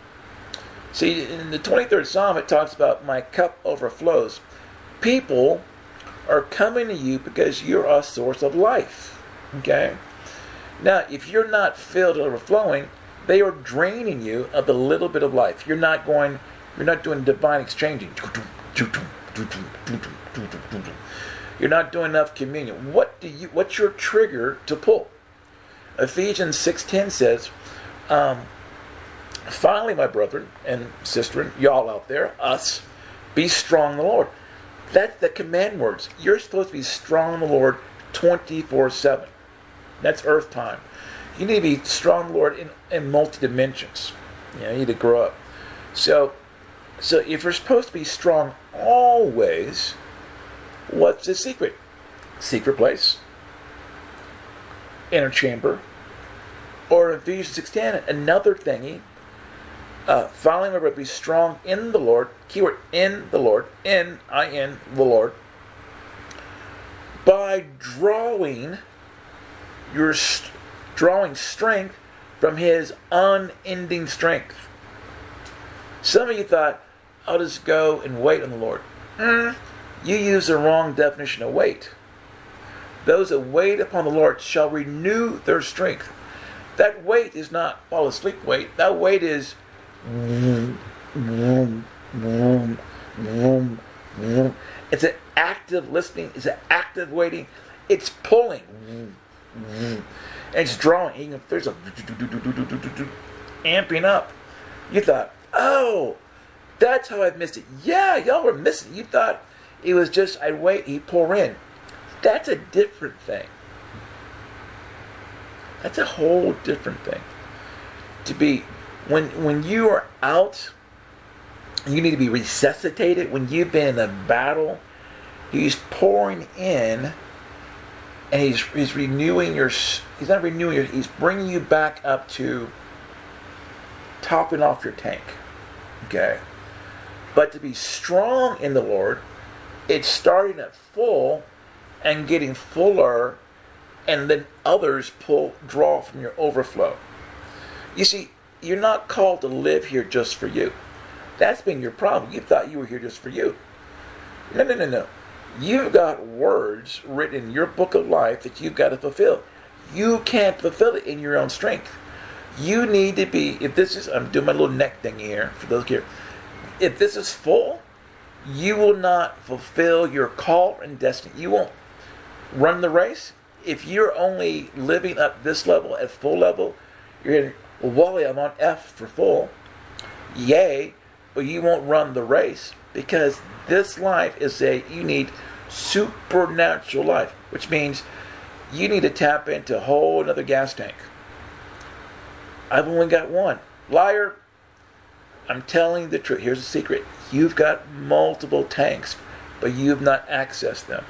See, in the 23rd Psalm, it talks about my cup overflows. People are coming to you because you're a source of life. Okay? Now, if you're not filled and overflowing, they are draining you of the little bit of life. You're not doing divine exchanging. You're not doing enough communion. What's your trigger to pull? Ephesians 6:10 says, finally, my brethren and sister, y'all out there, us, be strong in the Lord. That's the command words. You're supposed to be strong in the Lord 24/7. That's earth time. You need to be strong in the Lord in multi-dimensions. You need to grow up. So if you're supposed to be strong always, what's the secret? Secret place, inner chamber, or Ephesians 6:10, another thingy. Finally, remember, be strong in the Lord. Keyword, in the Lord. I-N, the Lord. By drawing strength from His unending strength. Some of you thought, I'll just go and wait on the Lord. You use the wrong definition of wait. Those that wait upon the Lord shall renew their strength. That wait is not fall asleep wait. That wait is it's an active listening. It's an active waiting. It's pulling. And it's drawing. There's a amping up. You thought, oh, that's how I've missed it. Yeah, y'all were missing. You thought it was just I'd wait, he'd pour in. That's a different thing. That's a whole different thing. To be, when you are out, you need to be resuscitated. When you've been in a battle, He's pouring in, and He's renewing your. He's not renewing your. He's bringing you back up to topping off your tank. Okay, but to be strong in the Lord, it's starting at full and getting fuller, and then others draw from your overflow. You see, you're not called to live here just for you. That's been your problem. You thought you were here just for you. No. You've got words written in your book of life that you've got to fulfill. You can't fulfill it in your own strength. You need to be, I'm doing my little neck thing here for those here. If this is full, you will not fulfill your call and destiny. You won't run the race. If you're only living up this level at full level, you're going, well, Wally, I'm on F for full. Yay, but you won't run the race, because this life is you need supernatural life, which means you need to tap into a whole another gas tank. I've only got one. Liar. I'm telling the truth. Here's the secret. You've got multiple tanks, but you've not accessed them.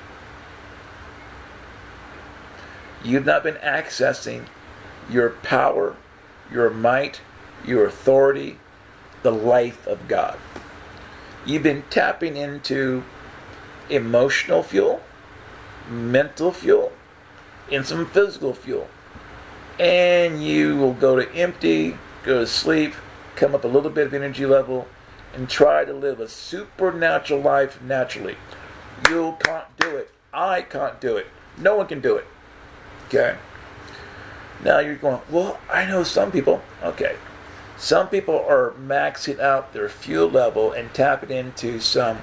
You've not been accessing your power, your might, your authority, the life of God. You've been tapping into emotional fuel, mental fuel, and some physical fuel. And you will go to empty, go to sleep, come up a little bit of energy level, and try to live a supernatural life naturally. You can't do it. I can't do it. No one can do it. Okay? Now you're going, well, I know some people. Okay. Some people are maxing out their fuel level and tapping into some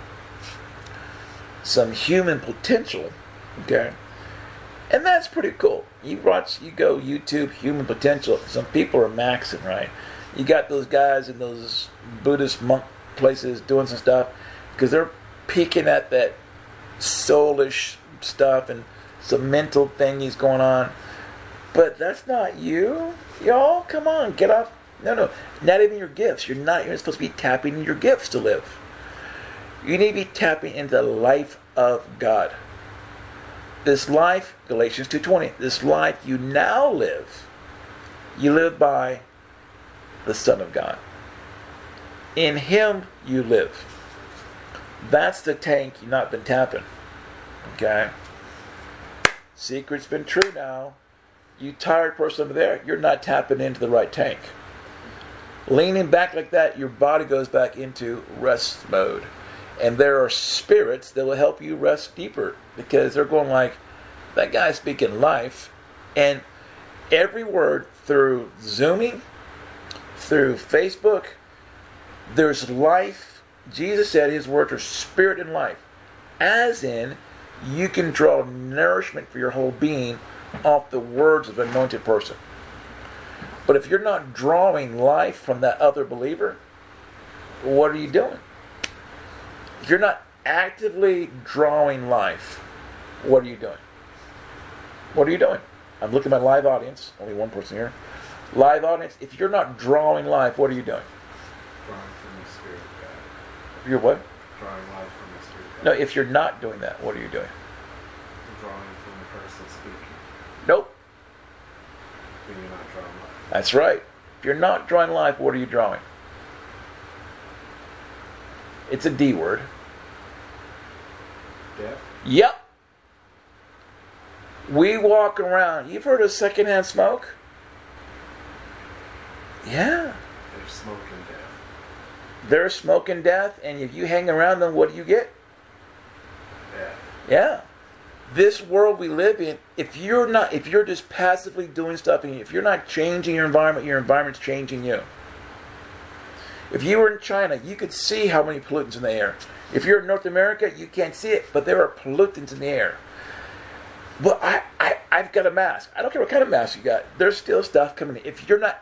human potential. Okay? And that's pretty cool. You go YouTube, human potential. Some people are maxing, right? You got those guys in those Buddhist monk places doing some stuff because they're peeking at that soulish stuff and some mental thingies going on. But that's not you. Y'all, come on, get off. No, not even your gifts. You're supposed to be tapping into your gifts to live. You need to be tapping into the life of God. This life, Galatians 2:20, this life you now live, you live by the Son of God. In Him you live. That's the tank you've not been tapping. Okay? Secret's been true now. You tired person over there, you're not tapping into the right tank. Leaning back like that, your body goes back into rest mode. And there are spirits that will help you rest deeper, because they're going like, that guy's speaking life. And every word through Zooming, through Facebook, there's life. Jesus said His words are spirit and life. As in, you can draw nourishment for your whole being off the words of an anointed person. But if you're not drawing life from that other believer, what are you doing? If you're not actively drawing life, what are you doing? What are you doing? I'm looking at my live audience. Only one person here. Live audience, if you're not drawing life, what are you doing? Drawing from the Spirit of God. You're what? Drawing life from the Spirit of God. No, if you're not doing that, what are you doing? Drawing from the person speaking. Nope. Then you're not drawing life. That's right. If you're not drawing life, what are you drawing? It's a D word. Death? Yep. We walk around. You've heard of secondhand smoke? Yeah. There's smoke and death. There's smoke and death, and if you hang around them, what do you get? Death. Yeah. This world we live in, if you're just passively doing stuff, and if you're not changing your environment's changing you. If you were in China, you could see how many pollutants in the air. If you're in North America, you can't see it, but there are pollutants in the air. Well, I've got a mask. I don't care what kind of mask you got. There's still stuff coming in. If you're not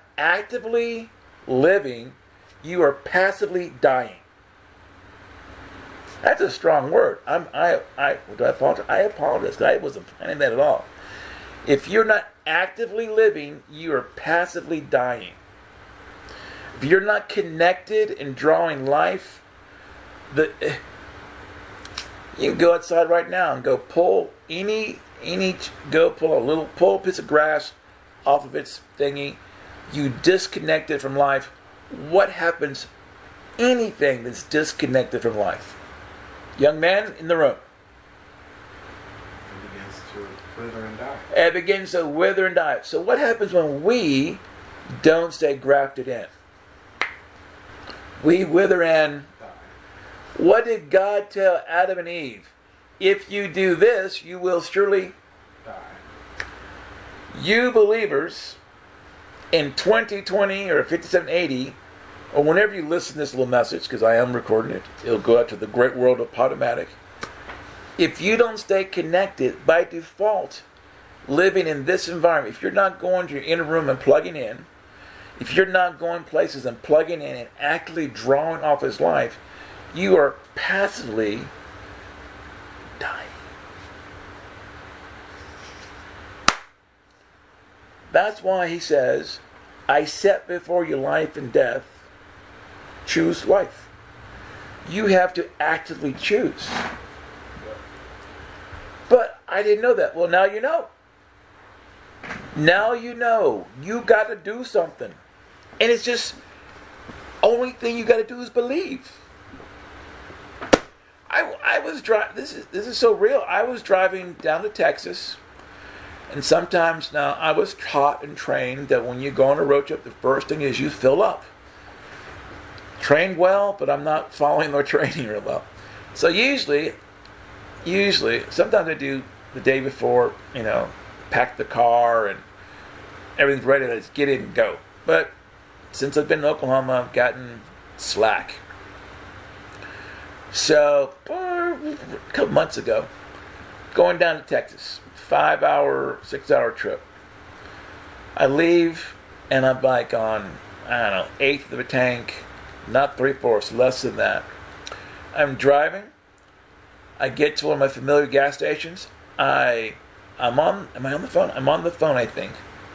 actively living, you are passively dying. That's a strong word. Do I apologize? I apologize. I wasn't planning that at all. If you're not actively living, you are passively dying. If you're not connected and drawing life, you can go outside right now and go pull pull a piece of grass off of its thingy. You disconnect it from life. What happens? Anything that's disconnected from life. Young man in the room. It begins to wither and die. It begins to wither and die. So what happens when we don't stay grafted in? We wither and Die. what did God tell Adam and Eve? If you do this, you will surely Die. You believers in 2020 or 5780, or whenever you listen to this little message, because I am recording it, it'll go out to the great world of Podomatic. If you don't stay connected by default, living in this environment, if you're not going to your inner room and plugging in, if you're not going places and plugging in and actively drawing off His life, you are passively dying. That's why He says, I set before you life and death. Choose life. You have to actively choose. But I didn't know that. Well, now you know. Now you know. You got to do something. And it's just, only thing you got to do is believe. I was driving, this is so real. I was driving down to Texas. And sometimes now I was taught and trained that when you go on a road trip, the first thing is you fill up. Trained well, but I'm not following their training real well. So usually, sometimes I do the day before, pack the car and everything's ready to just get in and go. But since I've been in Oklahoma, I've gotten slack. So, a couple months ago, going down to Texas, 5-hour, 6-hour trip. I leave and I'm like on, eighth of a tank, not 3/4, less than that. I'm driving. I get to one of my familiar gas stations. Am I on the phone? I'm on the phone, I think.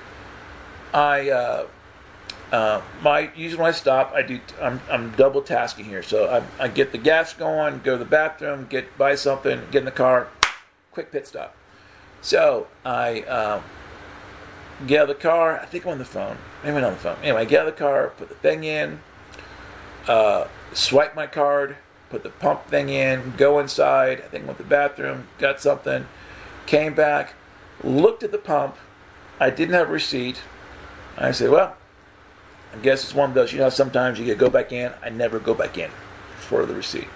Usually when I stop, I'm double tasking here. So I get the gas going, go to the bathroom, buy something, get in the car, quick pit stop. So I get out of the car. I think I'm on the phone. Maybe not on the phone. Anyway, I get out of the car, put the thing in, swipe my card, put the pump thing in, go inside. I think I went to the bathroom, got something, came back, looked at the pump. I didn't have a receipt. I said, well, I guess it's one of those, sometimes you go back in. I never go back in for the receipt.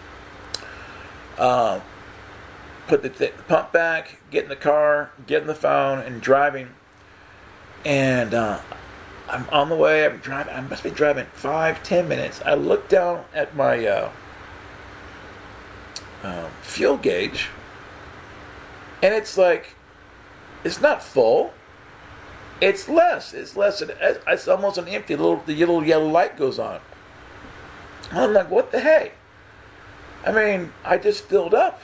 Put the pump back, get in the car, get in the phone, and driving. And I'm on the way. I'm driving. I must be driving 5-10 minutes. I look down at my fuel gauge, and it's like, it's not full. It's less. It's almost an empty. The little yellow light goes on. I'm like, what the heck? I mean, I just filled up.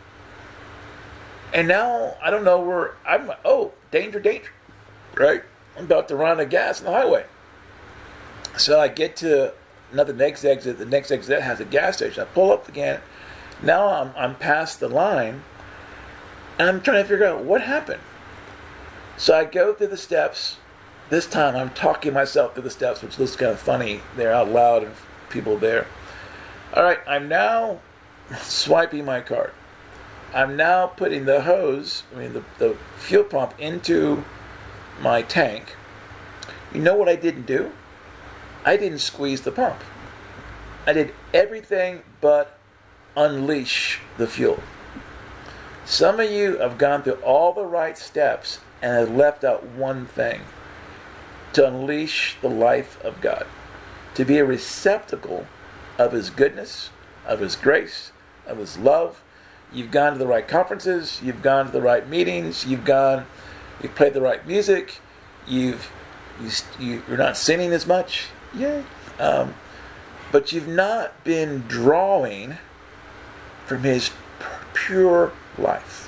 And now, I don't know where, I'm like, danger, right? I'm about to run out of gas on the highway. So I get to the next exit. The next exit has a gas station. I pull up again. Now I'm past the line. And I'm trying to figure out what happened. So I go through the steps. This time I'm talking myself through the steps, which looks kind of funny. They're out loud and people there. All right, I'm now swiping my card. I'm now putting the hose, the fuel pump, into my tank. You know what I didn't do? I didn't squeeze the pump. I did everything but unleash the fuel. Some of you have gone through all the right steps and have left out one thing: to unleash the life of God, to be a receptacle of His goodness, of His grace, of His love. You've gone to the right conferences, you've gone to the right meetings, you've played the right music, you're not sinning as much, but you've not been drawing from his pure life.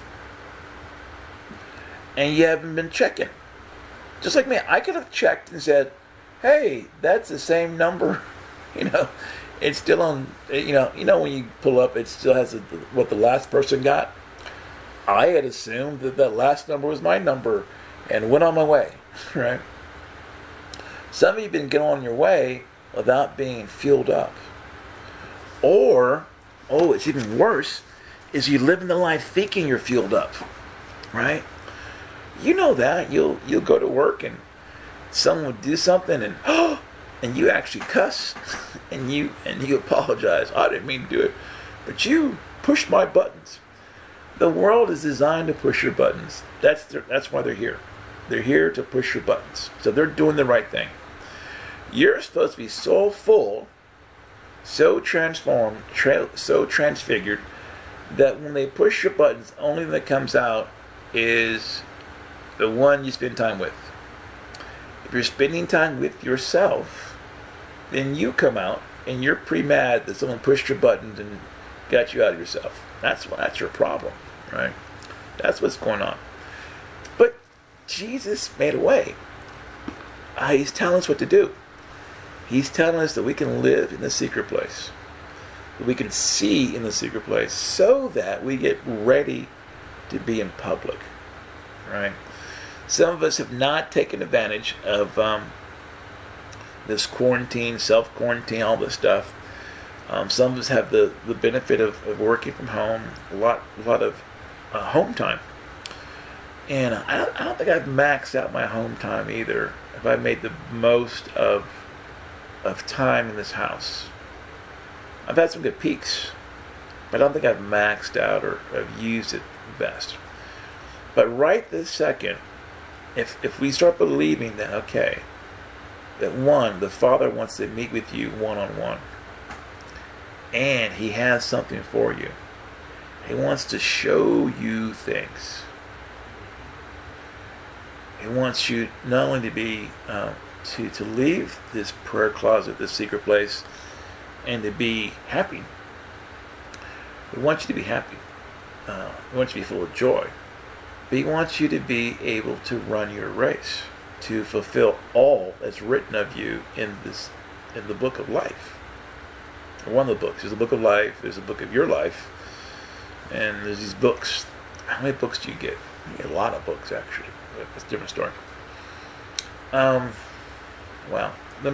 And you haven't been checking. Just like me, I could have checked and said, hey, that's the same number. It's still on, when you pull up, it still has what the last person got. I had assumed that last number was my number and went on my way, right? Some of you have been getting on your way without being fueled up. Or, it's even worse, is you live in the life thinking you're fueled up, right? You know that. You'll go to work and someone will do something and you actually cuss and you apologize. I didn't mean to do it, but you pushed my buttons. The world is designed to push your buttons. That's why they're here. They're here to push your buttons. So they're doing the right thing. You're supposed to be so full, so transformed, so transfigured, that when they push your buttons, the only thing that comes out is the one you spend time with. If you're spending time with yourself, then you come out and you're pretty mad that someone pushed your buttons and got you out of yourself. That's your problem, right? That's what's going on. But Jesus made a way. He's telling us what to do. He's telling us that we can live in the secret place, that we can see in the secret place, so that we get ready to be in public, right? Some of us have not taken advantage of this quarantine, self-quarantine, all this stuff. Some of us have the benefit of working from home, a lot of home time. And I don't think I've maxed out my home time either. If I made the most of time in this house. I've had some good peaks, but I don't think I've maxed out or I've used it best. But right this second, if we start believing that, okay, that one, the Father wants to meet with you one-on-one, and He has something for you. He wants to show you things. He wants you not only to be to leave this prayer closet, this secret place, and to be happy. He wants you to be happy. He wants you to be full of joy. But He wants you to be able to run your race, to fulfill all that's written of you in the book of life. One of the books. There's a book of life. There's a book of your life. And there's these books. How many books do you get? You get a lot of books, actually. But that's a different story. Well,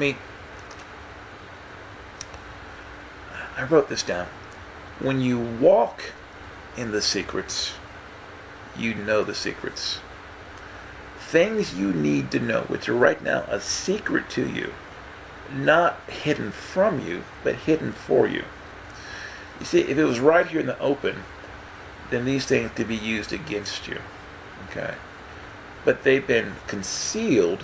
I wrote this down. When you walk in the secrets, you know the secrets. Things you need to know, which are right now a secret to you, not hidden from you, but hidden for you. You see, if it was right here in the open, then these things could be used against you. Okay? But they've been concealed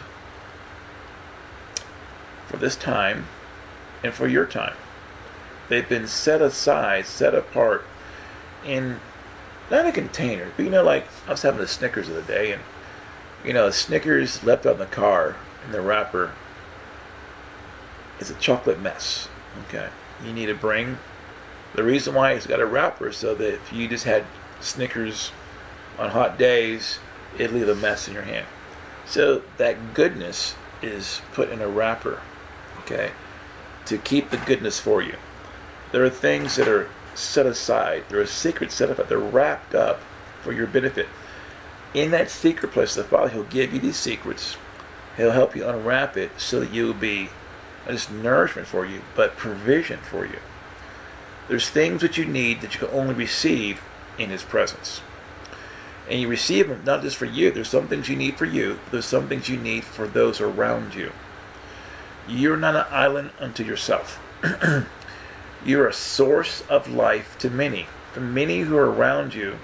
for this time and for your time. They've been set aside, set apart in, not a container, but like I was having a Snickers the other day, and a Snickers left on the car in the wrapper is a chocolate mess. Okay, you need to bring, the reason why it's got a wrapper so that if you just had Snickers on hot days, it'd leave a mess in your hand. So that goodness is put in a wrapper, okay, to keep the goodness for you. There are things that are set aside. There are secrets set up. They're wrapped up for your benefit. In that secret place, the Father, He'll give you these secrets. He'll help you unwrap it so that you will be not just nourishment for you, but provision for you. There's things that you need that you can only receive in His presence. And you receive them not just for you. There's some things you need for you. There's some things you need for those around you. You're not an island unto yourself. You're a source of life to many. For many who are around you,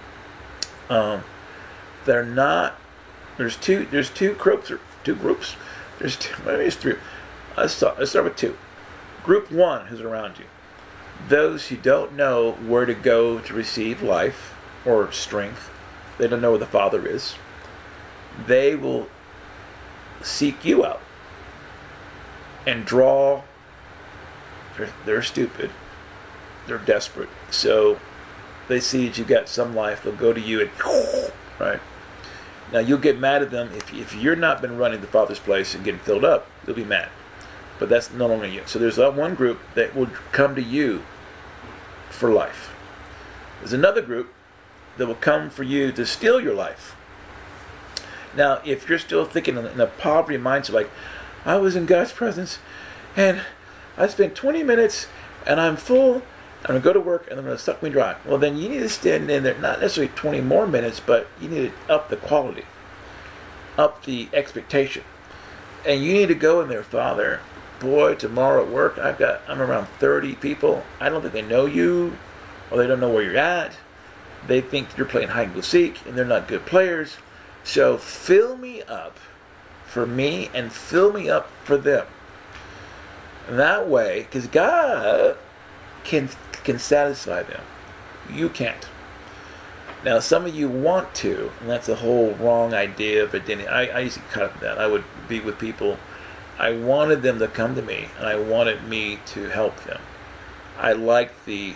they're not. There's two groups. There's two. Maybe it's three. Let's start with two. Group one, who's around you. Those who don't know where to go to receive life or strength. They don't know where the Father is. They will seek you out and draw. They're stupid. they're desperate. So they see that you've got some life, they'll go to you and right. Now you'll get mad at them if you're not been running the Father's place and getting filled up. You'll be mad, but that's no longer you. So there's that one group that will come to you for life. There's another group that will come for you to steal your life. Now, if you're still thinking in a poverty mindset, like I was in God's presence, and I spent 20 minutes, and I'm full. I'm going to go to work, and I'm going to suck me dry. Well, then you need to stand in there, not necessarily 20 more minutes, but you need to up the quality, up the expectation. And you need to go in there, Father, boy, tomorrow at work, I'm around 30 people. I don't think they know you, or they don't know where you're at. They think you're playing hide and go seek, and they're not good players. So fill me up for me, and fill me up for them. And that way, because God can satisfy them. You can't. Now, some of you want to, and that's a whole wrong idea of identity. I used to cut that. I would be with people. I wanted them to come to me, and I wanted me to help them. I liked the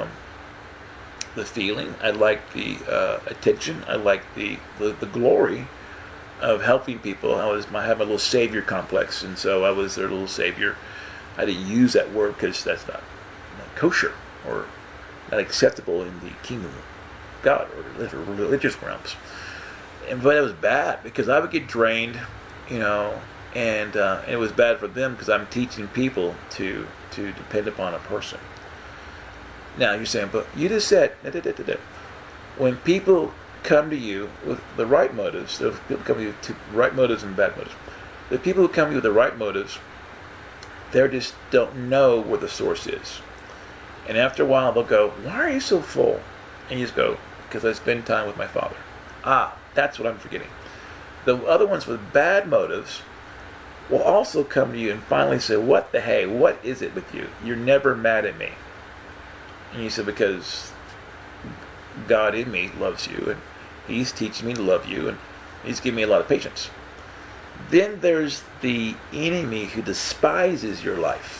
feeling. I liked the attention. I liked the glory of helping people. I have a little savior complex, and so I was their little savior. I didn't use that word because that's not kosher or not acceptable in the kingdom of God or religious realms. But it was bad because I would get drained, and it was bad for them because I'm teaching people to depend upon a person. Now you're saying, but you just said when people come to you with the right motives, so people come to you to right motives and bad motives. The people who come to you with the right motives, they just don't know where the source is. And after a while, they'll go, why are you so full? And you just go, because I spend time with my Father. That's what I'm forgetting. The other ones with bad motives will also come to you and finally say, what the hey, what is it with you? You're never mad at me. And you say, because God in me loves you, and He's teaching me to love you, and He's giving me a lot of patience. Then there's the enemy who despises your life.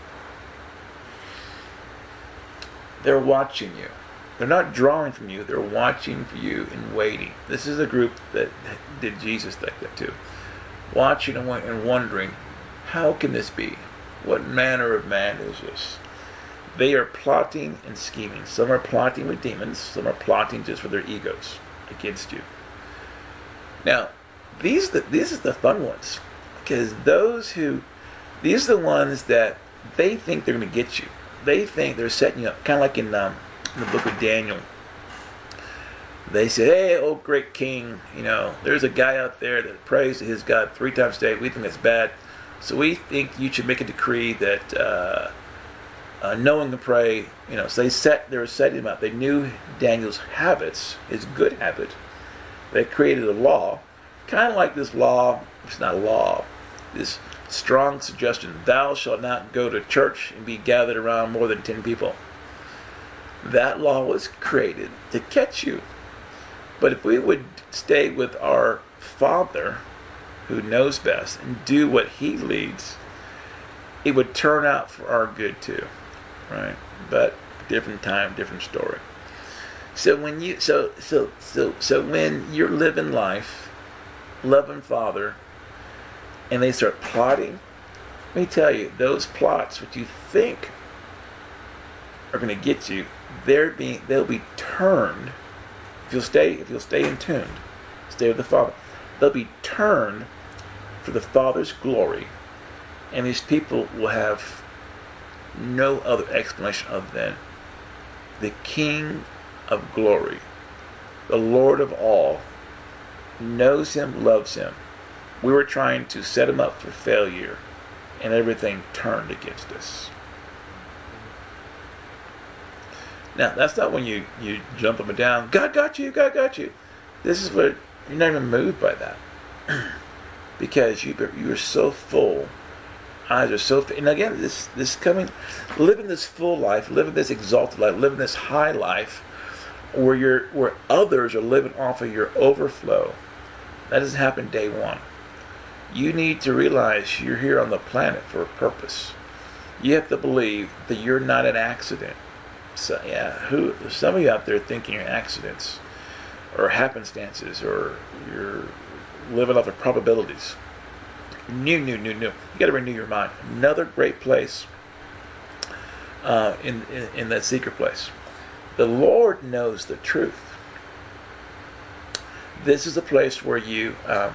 They're watching you. They're not drawing from you. They're watching for you and waiting. This is a group that did Jesus like that too. Watching and wondering, how can this be? What manner of man is this? They are plotting and scheming. Some are plotting with demons. Some are plotting just for their egos against you. Now, these are the fun ones. Because these are the ones that they think they're going to get you. They think they're setting you up. Kind of like in the book of Daniel. They say, hey, oh great king, there's a guy out there that prays to his God 3 times a day. We think that's bad. So we think you should make a decree that no one can pray. So they were setting him up. They knew Daniel's habits, his good habit. They created a law. Kind of like this law, it's not a law, this strong suggestion, thou shalt not go to church and be gathered around more than 10 people. That law was created to catch you. But if we would stay with our Father, who knows best, and do what He leads, it would turn out for our good too, right? But different time, different story. So when when you're living life, loving Father, and they start plotting, let me tell you, those plots, what you think are going to get you, they'll be turned. If you'll stay in tuned, stay with the Father, they'll be turned for the Father's glory, and these people will have no other explanation other than the King of glory, the Lord of all, knows Him, loves Him. We were trying to set Him up for failure, and everything turned against us. Now, that's not when you jump up and down, God got you, God got you. This is what, you're not even moved by that. Because you are so full. Eyes are so full. And again, this coming, living this full life, living this exalted life, living this high life, where others are living off of your overflow. That doesn't happen day one. You need to realize you're here on the planet for a purpose. You have to believe that you're not an accident. So, some of you out there thinking you're accidents or happenstances or you're living off of probabilities. No. You got to renew your mind. Another great place in that secret place. The Lord knows the truth. This is a place where you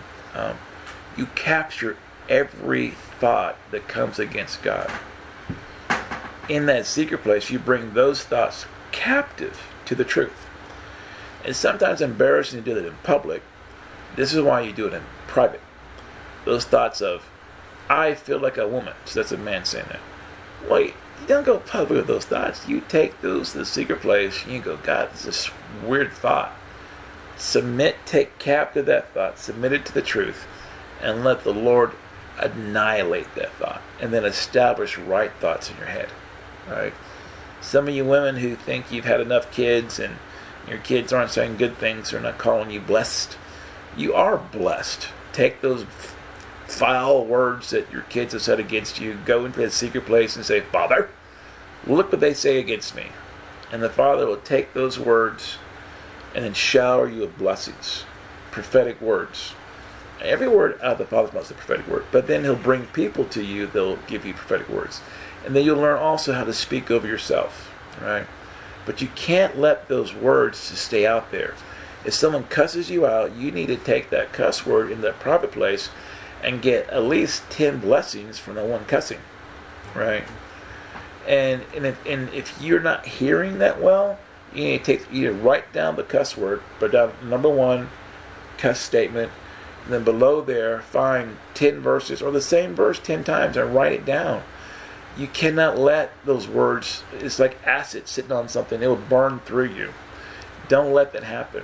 capture every thought that comes against God. In that secret place, you bring those thoughts captive to the truth. It's sometimes embarrassing to do that in public. This is why you do it in private. Those thoughts of, I feel like a woman. So that's a man saying that. Well, you don't go public with those thoughts. You take those to the secret place and you go, God, this is a weird thought. Take captive that thought, submit it to the truth, and let the Lord annihilate that thought, and then establish right thoughts in your head. Right? Some of you women who think you've had enough kids and your kids aren't saying good things, they're not calling you blessed. You are blessed. Take those foul words that your kids have said against you, go into that secret place and say, Father, look what they say against me. And the Father will take those words and then shower you with blessings, prophetic words. Every word out of the Father's mouth is a prophetic word. But then He'll bring people to you that'll give you prophetic words. And then you'll learn also how to speak over yourself. Right? But you can't let those words just stay out there. If someone cusses you out, you need to take that cuss word in that private place and get at least 10 blessings from the one cussing. Right? And if you're not hearing that well, you need to write down the cuss word, but down number 1 cuss statement, and then below there find 10 verses or the same verse 10 times and write it down. You cannot let those words, it's like acid sitting on something, it will burn through you. Don't let that happen.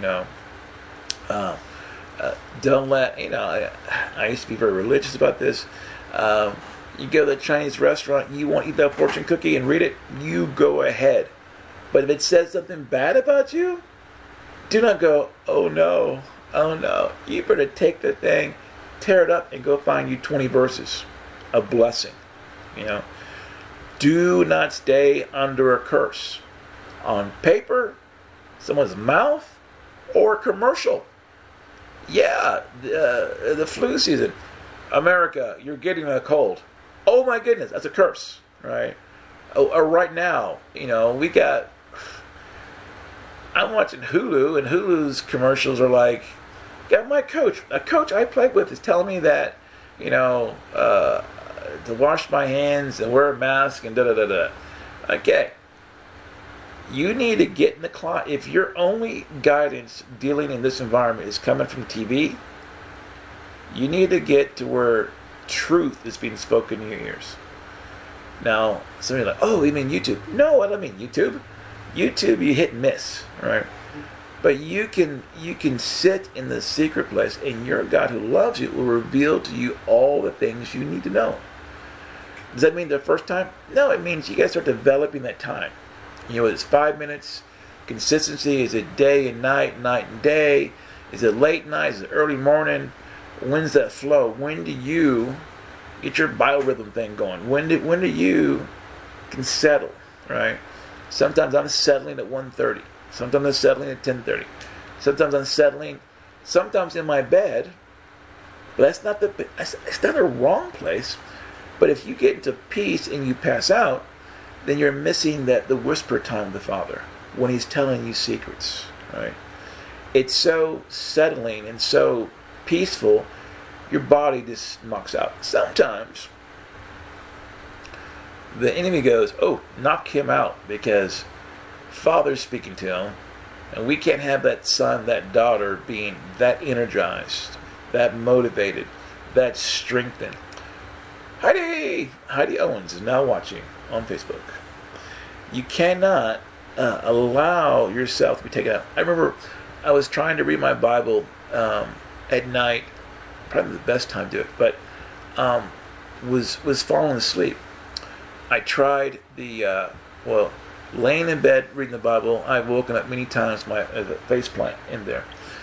Don't let, I used to be very religious about this. You go to the Chinese restaurant, you want to eat that fortune cookie and read it, you go ahead. But if it says something bad about you, do not go, oh no. You better take the thing, tear it up, and go find you 20 verses of blessing. Do not stay under a curse on paper, someone's mouth, or a commercial. Yeah, the flu season. America, you're getting a cold. Oh my goodness, that's a curse, right? Right now, I'm watching Hulu, and Hulu's commercials are like, a coach I played with is telling me that, to wash my hands and wear a mask and da-da-da-da. Okay. You need to get in the closet. If your only guidance dealing in this environment is coming from TV, you need to get to where truth is being spoken in your ears. Now, somebody's like, oh, you mean YouTube? No, I don't mean YouTube. YouTube, you hit and miss, right? But you can sit in the secret place, and your God who loves you will reveal to you all the things you need to know. Does that mean the first time? No, it means you got to start developing that time. It's 5 minutes. Consistency. Is it day and night, night and day? Is it late night? Is it early morning? When's that flow? When do you get your biorhythm thing going? When do you can settle, right? Sometimes I'm settling at 1:30. Sometimes I'm settling at 10:30. Sometimes I'm settling, sometimes in my bed. But it's not a wrong place. But if you get into peace and you pass out, then you're missing the whisper time of the Father when He's telling you secrets, right? It's so settling and so peaceful, your body just knocks out. Sometimes the enemy goes, oh, knock him out because Father's speaking to him, and we can't have that son, that daughter being that energized, that motivated, that strengthened. Heidi Owens is now watching on Facebook. You cannot allow yourself to be taken out. I remember I was trying to read my Bible at night, probably the best time to do it, but was falling asleep. I tried laying in bed reading the Bible. I've woken up many times with a face plant in there.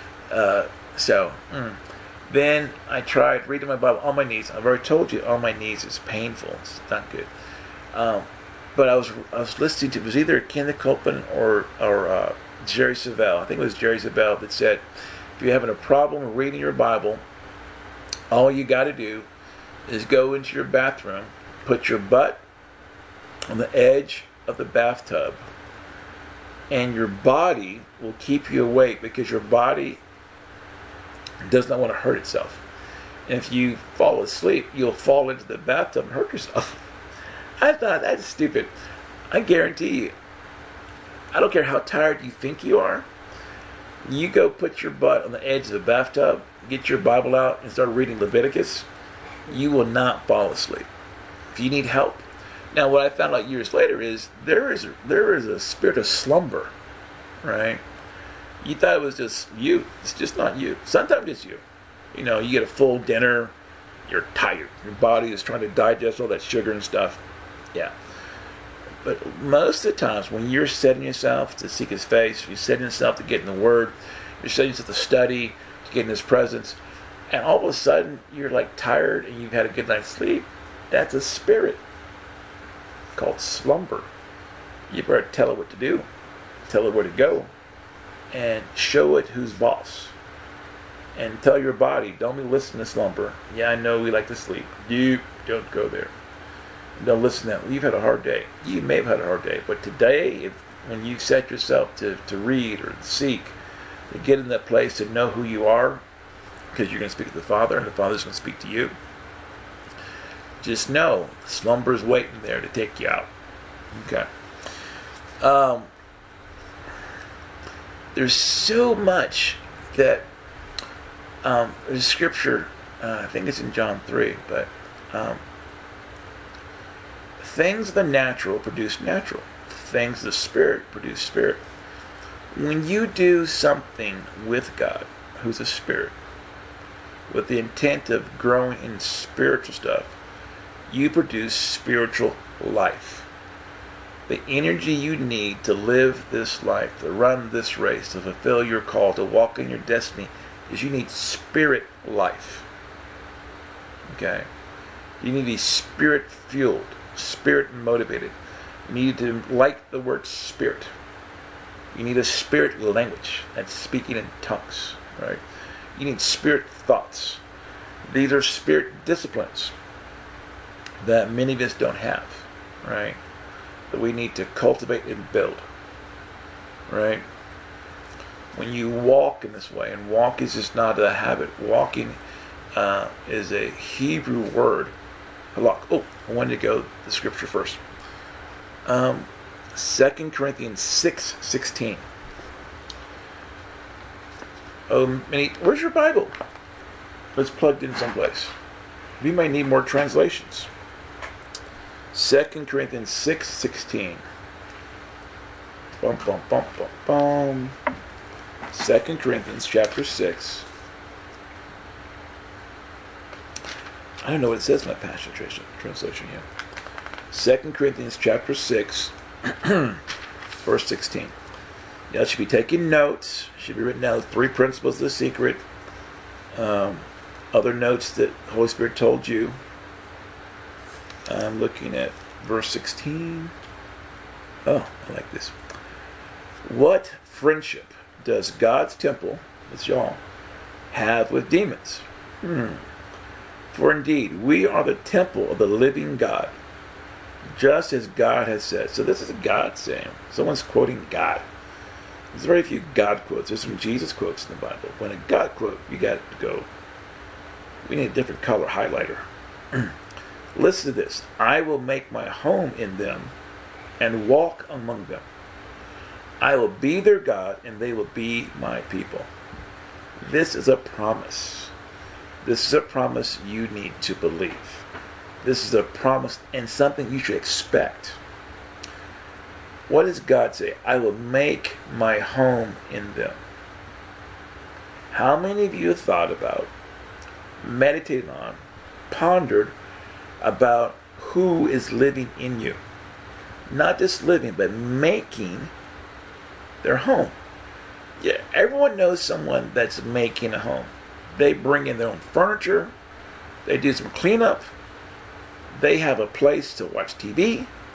Then I tried reading my Bible on my knees. I've already told you, on my knees is painful. It's not good. But I was listening to, it was either Kenneth Copeland or Jerry Savelle. I think it was Jerry Savelle that said, if you're having a problem reading your Bible, all you got to do is go into your bathroom, put your butt on the edge of the bathtub, and your body will keep you awake because your body does not want to hurt itself. And if you fall asleep, you'll fall into the bathtub and hurt yourself. I thought, that's stupid. I guarantee you, I don't care how tired you think you are, you go put your butt on the edge of the bathtub, get your Bible out, and start reading Leviticus, you will not fall asleep. If you need help. Now, what I found out years later is there is a spirit of slumber, right? You thought it was just you. It's just not you. Sometimes it's you. You know, you get a full dinner, you're tired. Your body is trying to digest all that sugar and stuff. Yeah. But most of the times when you're setting yourself to seek His face, you're setting yourself to get in the Word, you're setting yourself to study, to get in His presence, and all of a sudden you're like tired and you've had a good night's sleep, that's a spirit called slumber. You better tell it what to do, tell it where to go, and show it who's boss. And tell your body, don't be listening to slumber. Yeah, I know we like to sleep. You don't go there. Don't listen to that. You've had a hard day. You may have had a hard day, but today, when you set yourself to read or seek, to get in that place to know who you are, because you're going to speak to the Father, and the Father's going to speak to you, just know slumber's waiting there to take you out. Okay. There's so much that there's scripture, I think it's in John 3, but things of the natural produce natural. Things of the Spirit produce spirit. When you do something with God, who's a spirit, with the intent of growing in spiritual stuff, you produce spiritual life. The energy you need to live this life, to run this race, to fulfill your call, to walk in your destiny, is you need spirit life. Okay? You need to be spirit fueled, spirit motivated. You need to like the word spirit. You need a spirit language that's speaking in tongues, right? You need spirit thoughts. These are spirit disciplines that many of us don't have, right? That we need to cultivate and build, right? When you walk in this way, and walk is just not a habit. Walking is a Hebrew word, halak. Oh, I wanted to go the scripture first. 2 Corinthians 6:16. Where's your Bible? It's plugged in someplace. We may need more translations. 2 Corinthians 6:16. Bum, bum, bum, bum, bum. 2 Corinthians chapter 6. I don't know what it says in my Passion Translation here. 2 Corinthians chapter 6, verse 16. You should be taking notes. Should be written down 3 principles of the secret. Other notes that the Holy Spirit told you. I'm looking at verse 16. Oh, I like this. What friendship does God's temple, that's y'all, have with demons? For indeed, we are the temple of the living God, just as God has said. So this is God saying. Someone's quoting God. There's very few God quotes. There's some Jesus quotes in the Bible. When a God quote, you got to go. We need a different color highlighter. Listen to this. I will make my home in them and walk among them. I will be their God and they will be my people. This is a promise. This is a promise you need to believe. This is a promise and something you should expect. What does God say? I will make my home in them. How many of you have thought about, meditated on, pondered about who is living in you? Not just living, but making their home. Yeah, everyone knows someone that's making a home. They bring in their own furniture. They do some cleanup. They have a place to watch TV.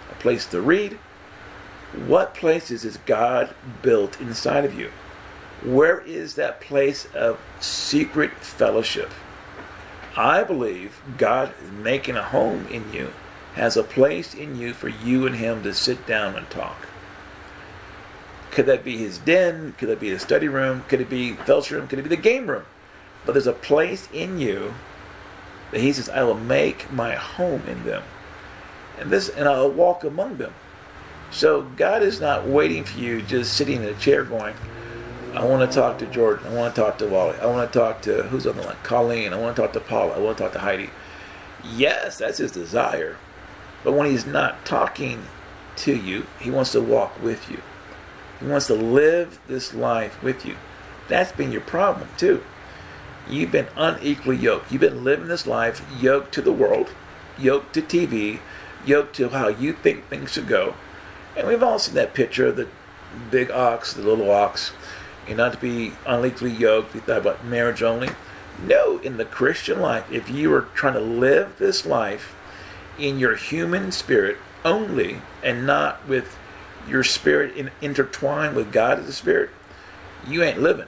a place to read. What places is God built inside of you? Where is that place of secret fellowship? I believe God is making a home in you, has a place in you for you and Him to sit down and talk. Could that be His den? Could that be His study room? Could it be fellowship room? Could it be the game room? But there's a place in you that He says, I will make my home in them. And I'll walk among them. So God is not waiting for you just sitting in a chair going, I want to talk to Jordan. I want to talk to Wally. I want to talk to, who's on the line? Colleen. I want to talk to Paula. I want to talk to Heidi. Yes, that's His desire. But when He's not talking to you, He wants to walk with you. He wants to live this life with you. That's been your problem too. You've been unequally yoked. You've been living this life yoked to the world, yoked to TV, yoked to how you think things should go. And we've all seen that picture of the big ox, the little ox, and not to be unequally yoked. We thought about marriage only. No, in the Christian life, if you are trying to live this life in your human spirit only and not with your spirit intertwined with God as a spirit, you ain't living.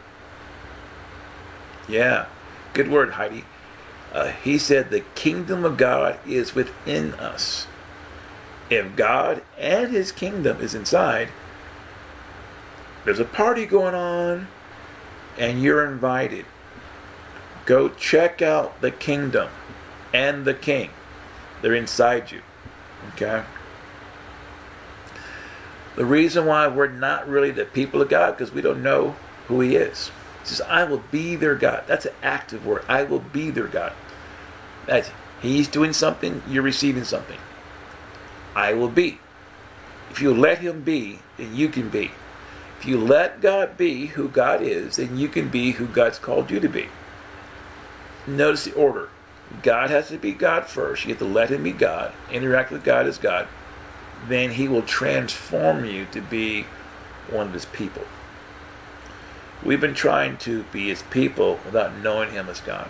Yeah, good word, Heidi. He said the kingdom of God is within us. If God and His kingdom is inside, there's a party going on and you're invited. Go check out the kingdom and the king. They're inside you. Okay? The reason why we're not really the people of God, because we don't know who He is. He says, I will be their God. That's an active word. I will be their God. That's He's doing something, you're receiving something. I will be. If you let Him be, then you can be. If you let God be who God is, then you can be who God's called you to be. Notice the order. God has to be God first. You have to let Him be God. Interact with God as God. Then He will transform you to be one of His people. We've been trying to be His people without knowing Him as God.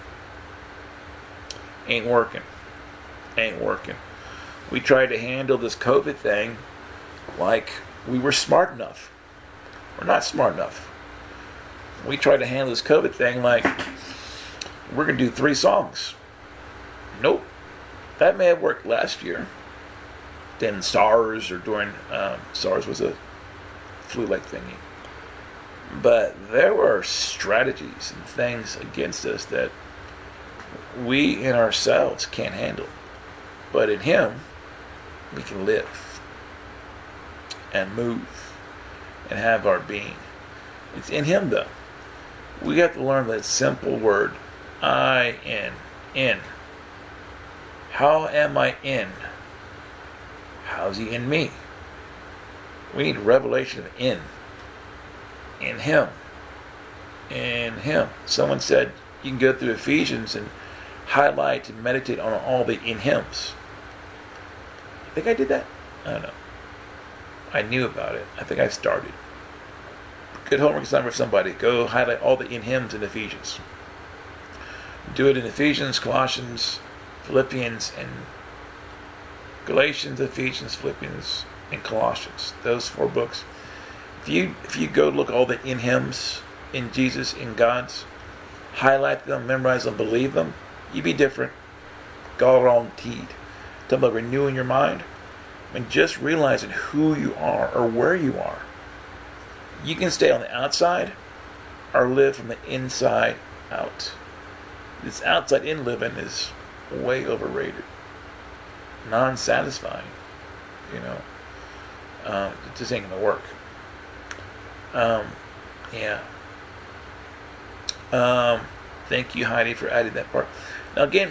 Ain't working. Ain't working. We tried to handle this COVID thing like we were smart enough. We're not smart enough. We tried to handle this COVID thing like we're going to do 3 songs. Nope. That may have worked last year. Then SARS or during SARS was a flu-like thingy. But there were strategies and things against us that we in ourselves can't handle. But in Him, we can live and move and have our being. It's in Him, though. We have to learn that simple word, I in. In. How am I in? How's He in me? We need revelation of in. In Him. In Him. Someone said you can go through Ephesians and highlight and meditate on all the in Hims. I think I did that. I don't know. I knew about it. I think I started. Good homework assignment for somebody. Go highlight all the in Hims in Ephesians. Do it in Ephesians, Colossians, Philippians, and Galatians, Ephesians, Philippians, and Colossians. Those 4 books. If you go look all the in Hims in Jesus, in God's, highlight them, memorize them, believe them, you be different. Guaranteed. Talking about renewing your mind and just realizing who you are or where you are. You can stay on the outside or live from the inside out. This outside in living is way overrated. Non-satisfying. You know. It just ain't gonna work. Yeah. Thank you, Heidi, for adding that part. Now again,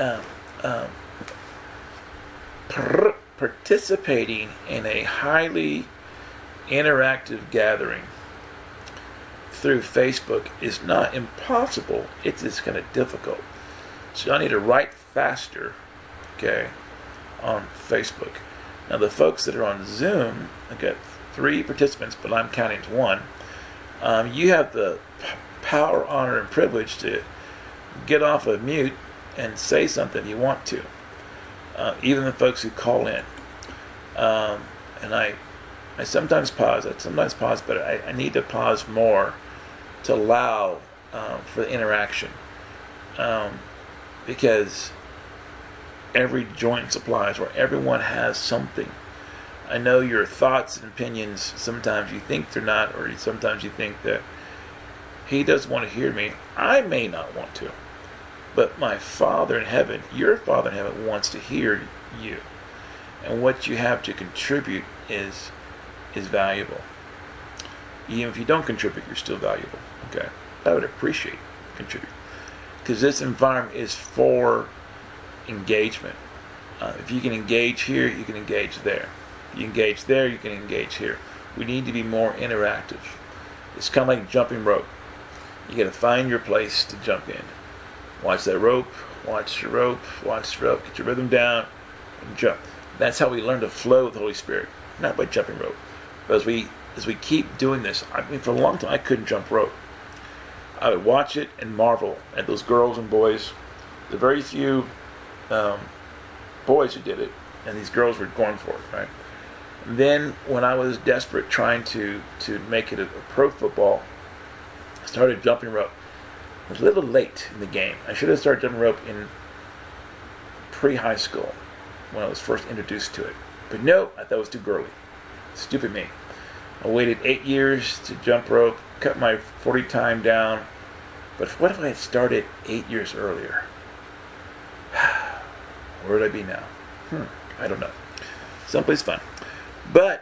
participating in a highly interactive gathering through Facebook is not impossible. It's just kind of difficult. So I need to write faster, okay, on Facebook. Now the folks that are on Zoom, I've got 3 participants, but I'm counting as 1. You have the power, honor, and privilege to get off of mute and say something you want to. Even the folks who call in. And I sometimes pause. But I need to pause more to allow for the interaction, because every joint supplies, where everyone has something. I know your thoughts and opinions, sometimes you think they're not, or sometimes you think that he doesn't want to hear me. I may not want to, but my Father in heaven, your Father in heaven, wants to hear you. And what you have to contribute is valuable. Even if you don't contribute, you're still valuable. Okay? I would appreciate contribute, because this environment is for engagement. If you can engage here, you can engage there. If you engage there, you can engage here. We need to be more interactive. It's kind of like jumping rope. You got to find your place to jump in. Watch that rope. Watch the rope. Watch the rope. Get your rhythm down and jump. That's how we learn to flow with the Holy Spirit, not by jumping rope. But as we keep doing this, I mean, for a long time I couldn't jump rope. I would watch it and marvel at those girls and boys. The very few boys who did it, and these girls were going for it, right? And then when I was desperate, trying to make it a pro football, I started jumping rope. I was a little late in the game. I should have started jumping rope in pre-high school, when I was first introduced to it. But no, I thought it was too girly. Stupid me. I waited 8 years to jump rope, cut my 40 time down. But what if I had started 8 years earlier? Where would I be now? I don't know. Someplace fun. But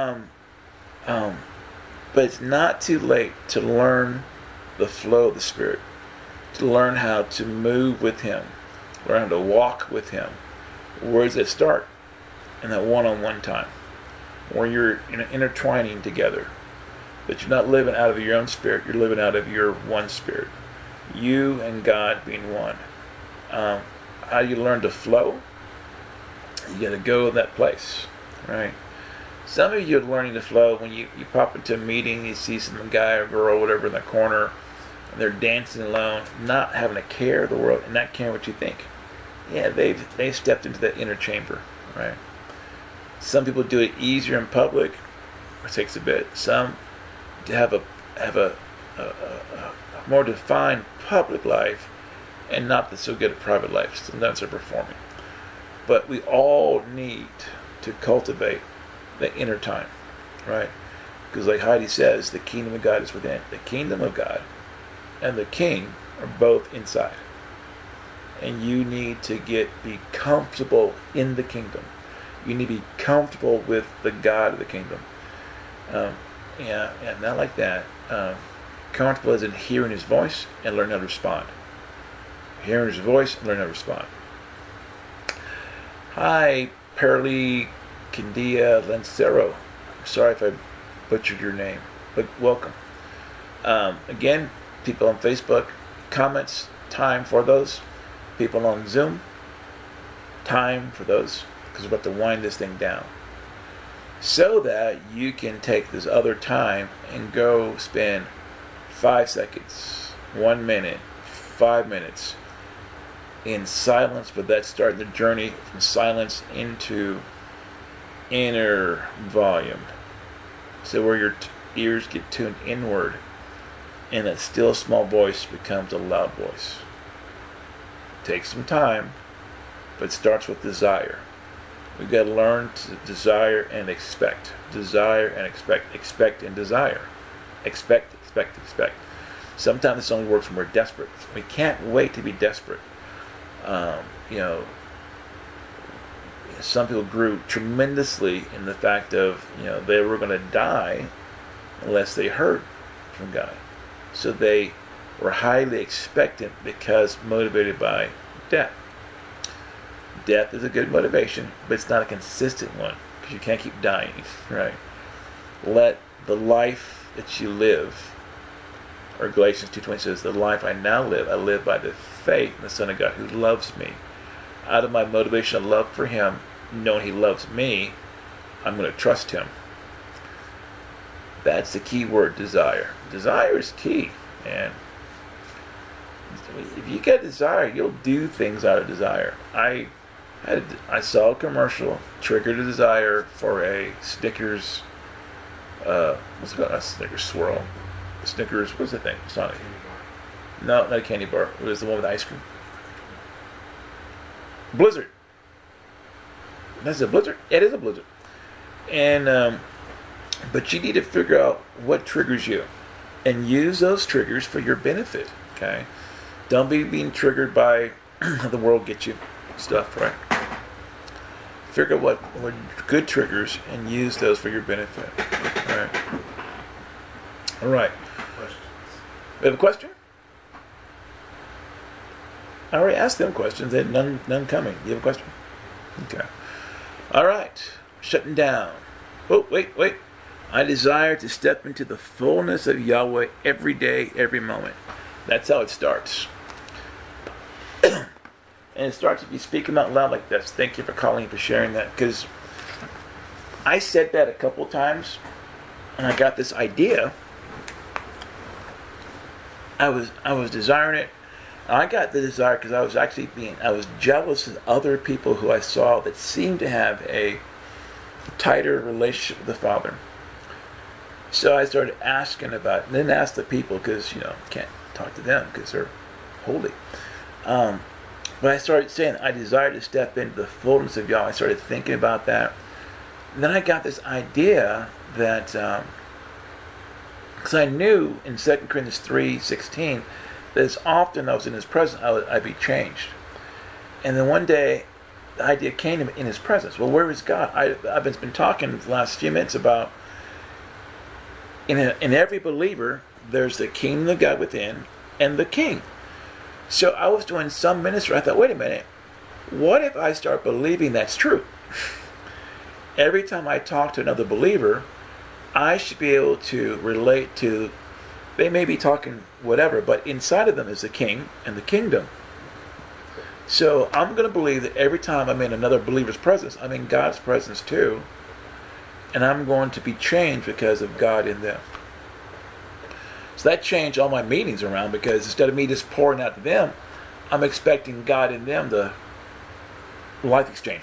it's not too late to learn the flow of the Spirit, to learn how to move with Him, learn how to walk with Him. Where does it start? In that one-on-one time, where you're intertwining together. That you're not living out of your own spirit, you're living out of your one spirit. You and God being one. How do you learn to flow? You got to go to that place, right? Some of you are learning to flow when you pop into a meeting, you see some guy or girl or whatever in the corner, and they're dancing alone, not having a care of the world, and not caring what you think. Yeah, they've stepped into that inner chamber, right? Some people do it easier in public, it takes a bit. Some have a more defined public life, and not so good at private life. Sometimes they're performing. But we all need to cultivate the inner time, right? Because like Heidi says, the kingdom of God is within. The kingdom of God and the king are both inside. And you need to be comfortable in the kingdom. You need to be comfortable with the God of the kingdom. And not like that. Comfortable as in hearing His voice and learn how to respond. Hearing His voice and learn how to respond. Hi, Perly Candia Lancero. Sorry if I butchered your name, but welcome. Again, people on Facebook, comments, time for those. People on Zoom, time for those, because we're about to wind this thing down. So that you can take this other time and go spend 5 seconds, 1 minute, 5 minutes in silence, but that's starting the journey from silence into inner volume. So where your ears get tuned inward, and that still small voice becomes a loud voice. Takes some time, but it starts with desire. We've got to learn to desire and expect. Desire and expect. Expect and desire. Expect, expect, expect. Sometimes this only works when we're desperate. We can't wait to be desperate. Some people grew tremendously in the fact of, they were going to die unless they heard from God. So they were highly expectant because motivated by death. Death is a good motivation, but it's not a consistent one because you can't keep dying, right? Let the life that you live, or Galatians 2:20 says, the life I now live, I live by the faith in the Son of God who loves me. Out of my motivation of love for Him, knowing He loves me, I'm going to trust Him. That's the key word, desire. Desire is key, man. If you get desire, you'll do things out of desire. I I saw a commercial, triggered a desire for a Snickers, what's it called? A Snickers swirl. Snickers, what's the thing? It's not no, not a candy bar. It was the one with ice cream. Blizzard. That's a Blizzard? Yeah, it is a Blizzard. And, but you need to figure out what triggers you and use those triggers for your benefit, okay? Don't be being triggered by the world get you stuff, right? Figure out what good triggers and use those for your benefit, right? All right. Questions. We have a question? I already asked them questions. They had none coming. You have a question? Okay. All right. Shutting down. Oh, wait. I desire to step into the fullness of Yahweh every day, every moment. That's how it starts. And it starts if you speak them out loud like this. Thank you for calling, for sharing that. Because I said that a couple times, and I got this idea. I was desiring it. I got the desire because I was jealous of other people who I saw that seemed to have a tighter relationship with the Father. So I started asking about it, and then asked the people because, can't talk to them because they're holy. But I started saying, I desire to step into the fullness of Yahweh. I started thinking about that. And then I got this idea that, because I knew in 2 Corinthians 3:16, that as often I was in His presence, I'd be changed. And then one day, the idea came to me in His presence. Well, where is God? I've been talking the last few minutes about, in every believer, there's the kingdom of God within and the king. So I was doing some ministry. I thought, wait a minute. What if I start believing that's true? Every time I talk to another believer, I should be able to relate to, they may be talking whatever, but inside of them is the king and the kingdom. So I'm going to believe that every time I'm in another believer's presence, I'm in God's presence too. And I'm going to be changed because of God in them. So that changed all my meetings around, because instead of me just pouring out to them, I'm expecting God in them to life exchange.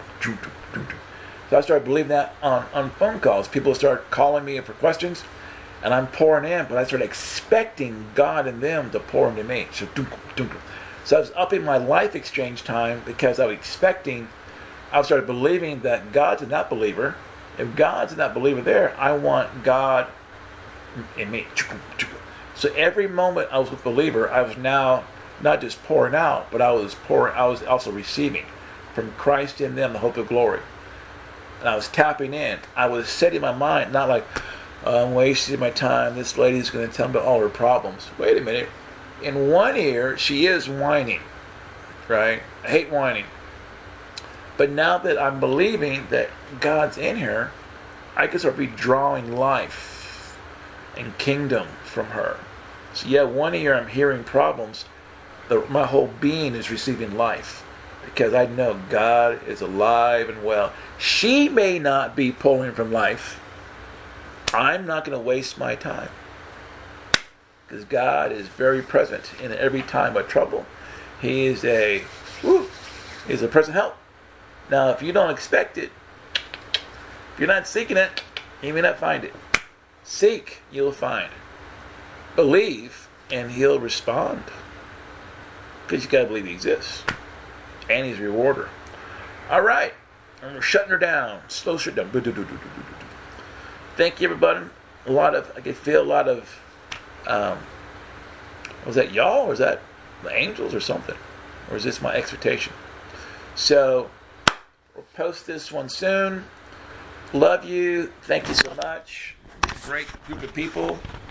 So I started believing that on phone calls. People start calling me for questions, and I'm pouring in, but I started expecting God in them to pour into me. So I was upping my life exchange time because I started believing that God's a not believer. If God's a not believer there, I want God in me. So every moment I was with a believer, I was now not just pouring out, but I was also receiving from Christ in them the hope of glory. And I was tapping in. I was setting my mind, not like, I'm wasting my time. This lady's going to tell me about all her problems. Wait a minute. In one ear, she is whining, right? I hate whining. But now that I'm believing that God's in her, I can start be drawing life and kingdom from her. So yeah, one ear I'm hearing problems. My whole being is receiving life, because I know God is alive and well. She may not be pulling from life. I'm not going to waste my time, because God is very present in every time of trouble. He is a present help. Now, if you don't expect it, if you're not seeking it, you may not find it. Seek, you'll find. Believe, and He'll respond. Because you got to believe He exists. And He's a rewarder. All right. And we're shutting her down. Slow shut down. Thank you, everybody. I can feel a lot of, was that y'all, or was that the angels or something? Or is this my expectation? So, we'll post this one soon. Love you. Thank you so much. Great group of people.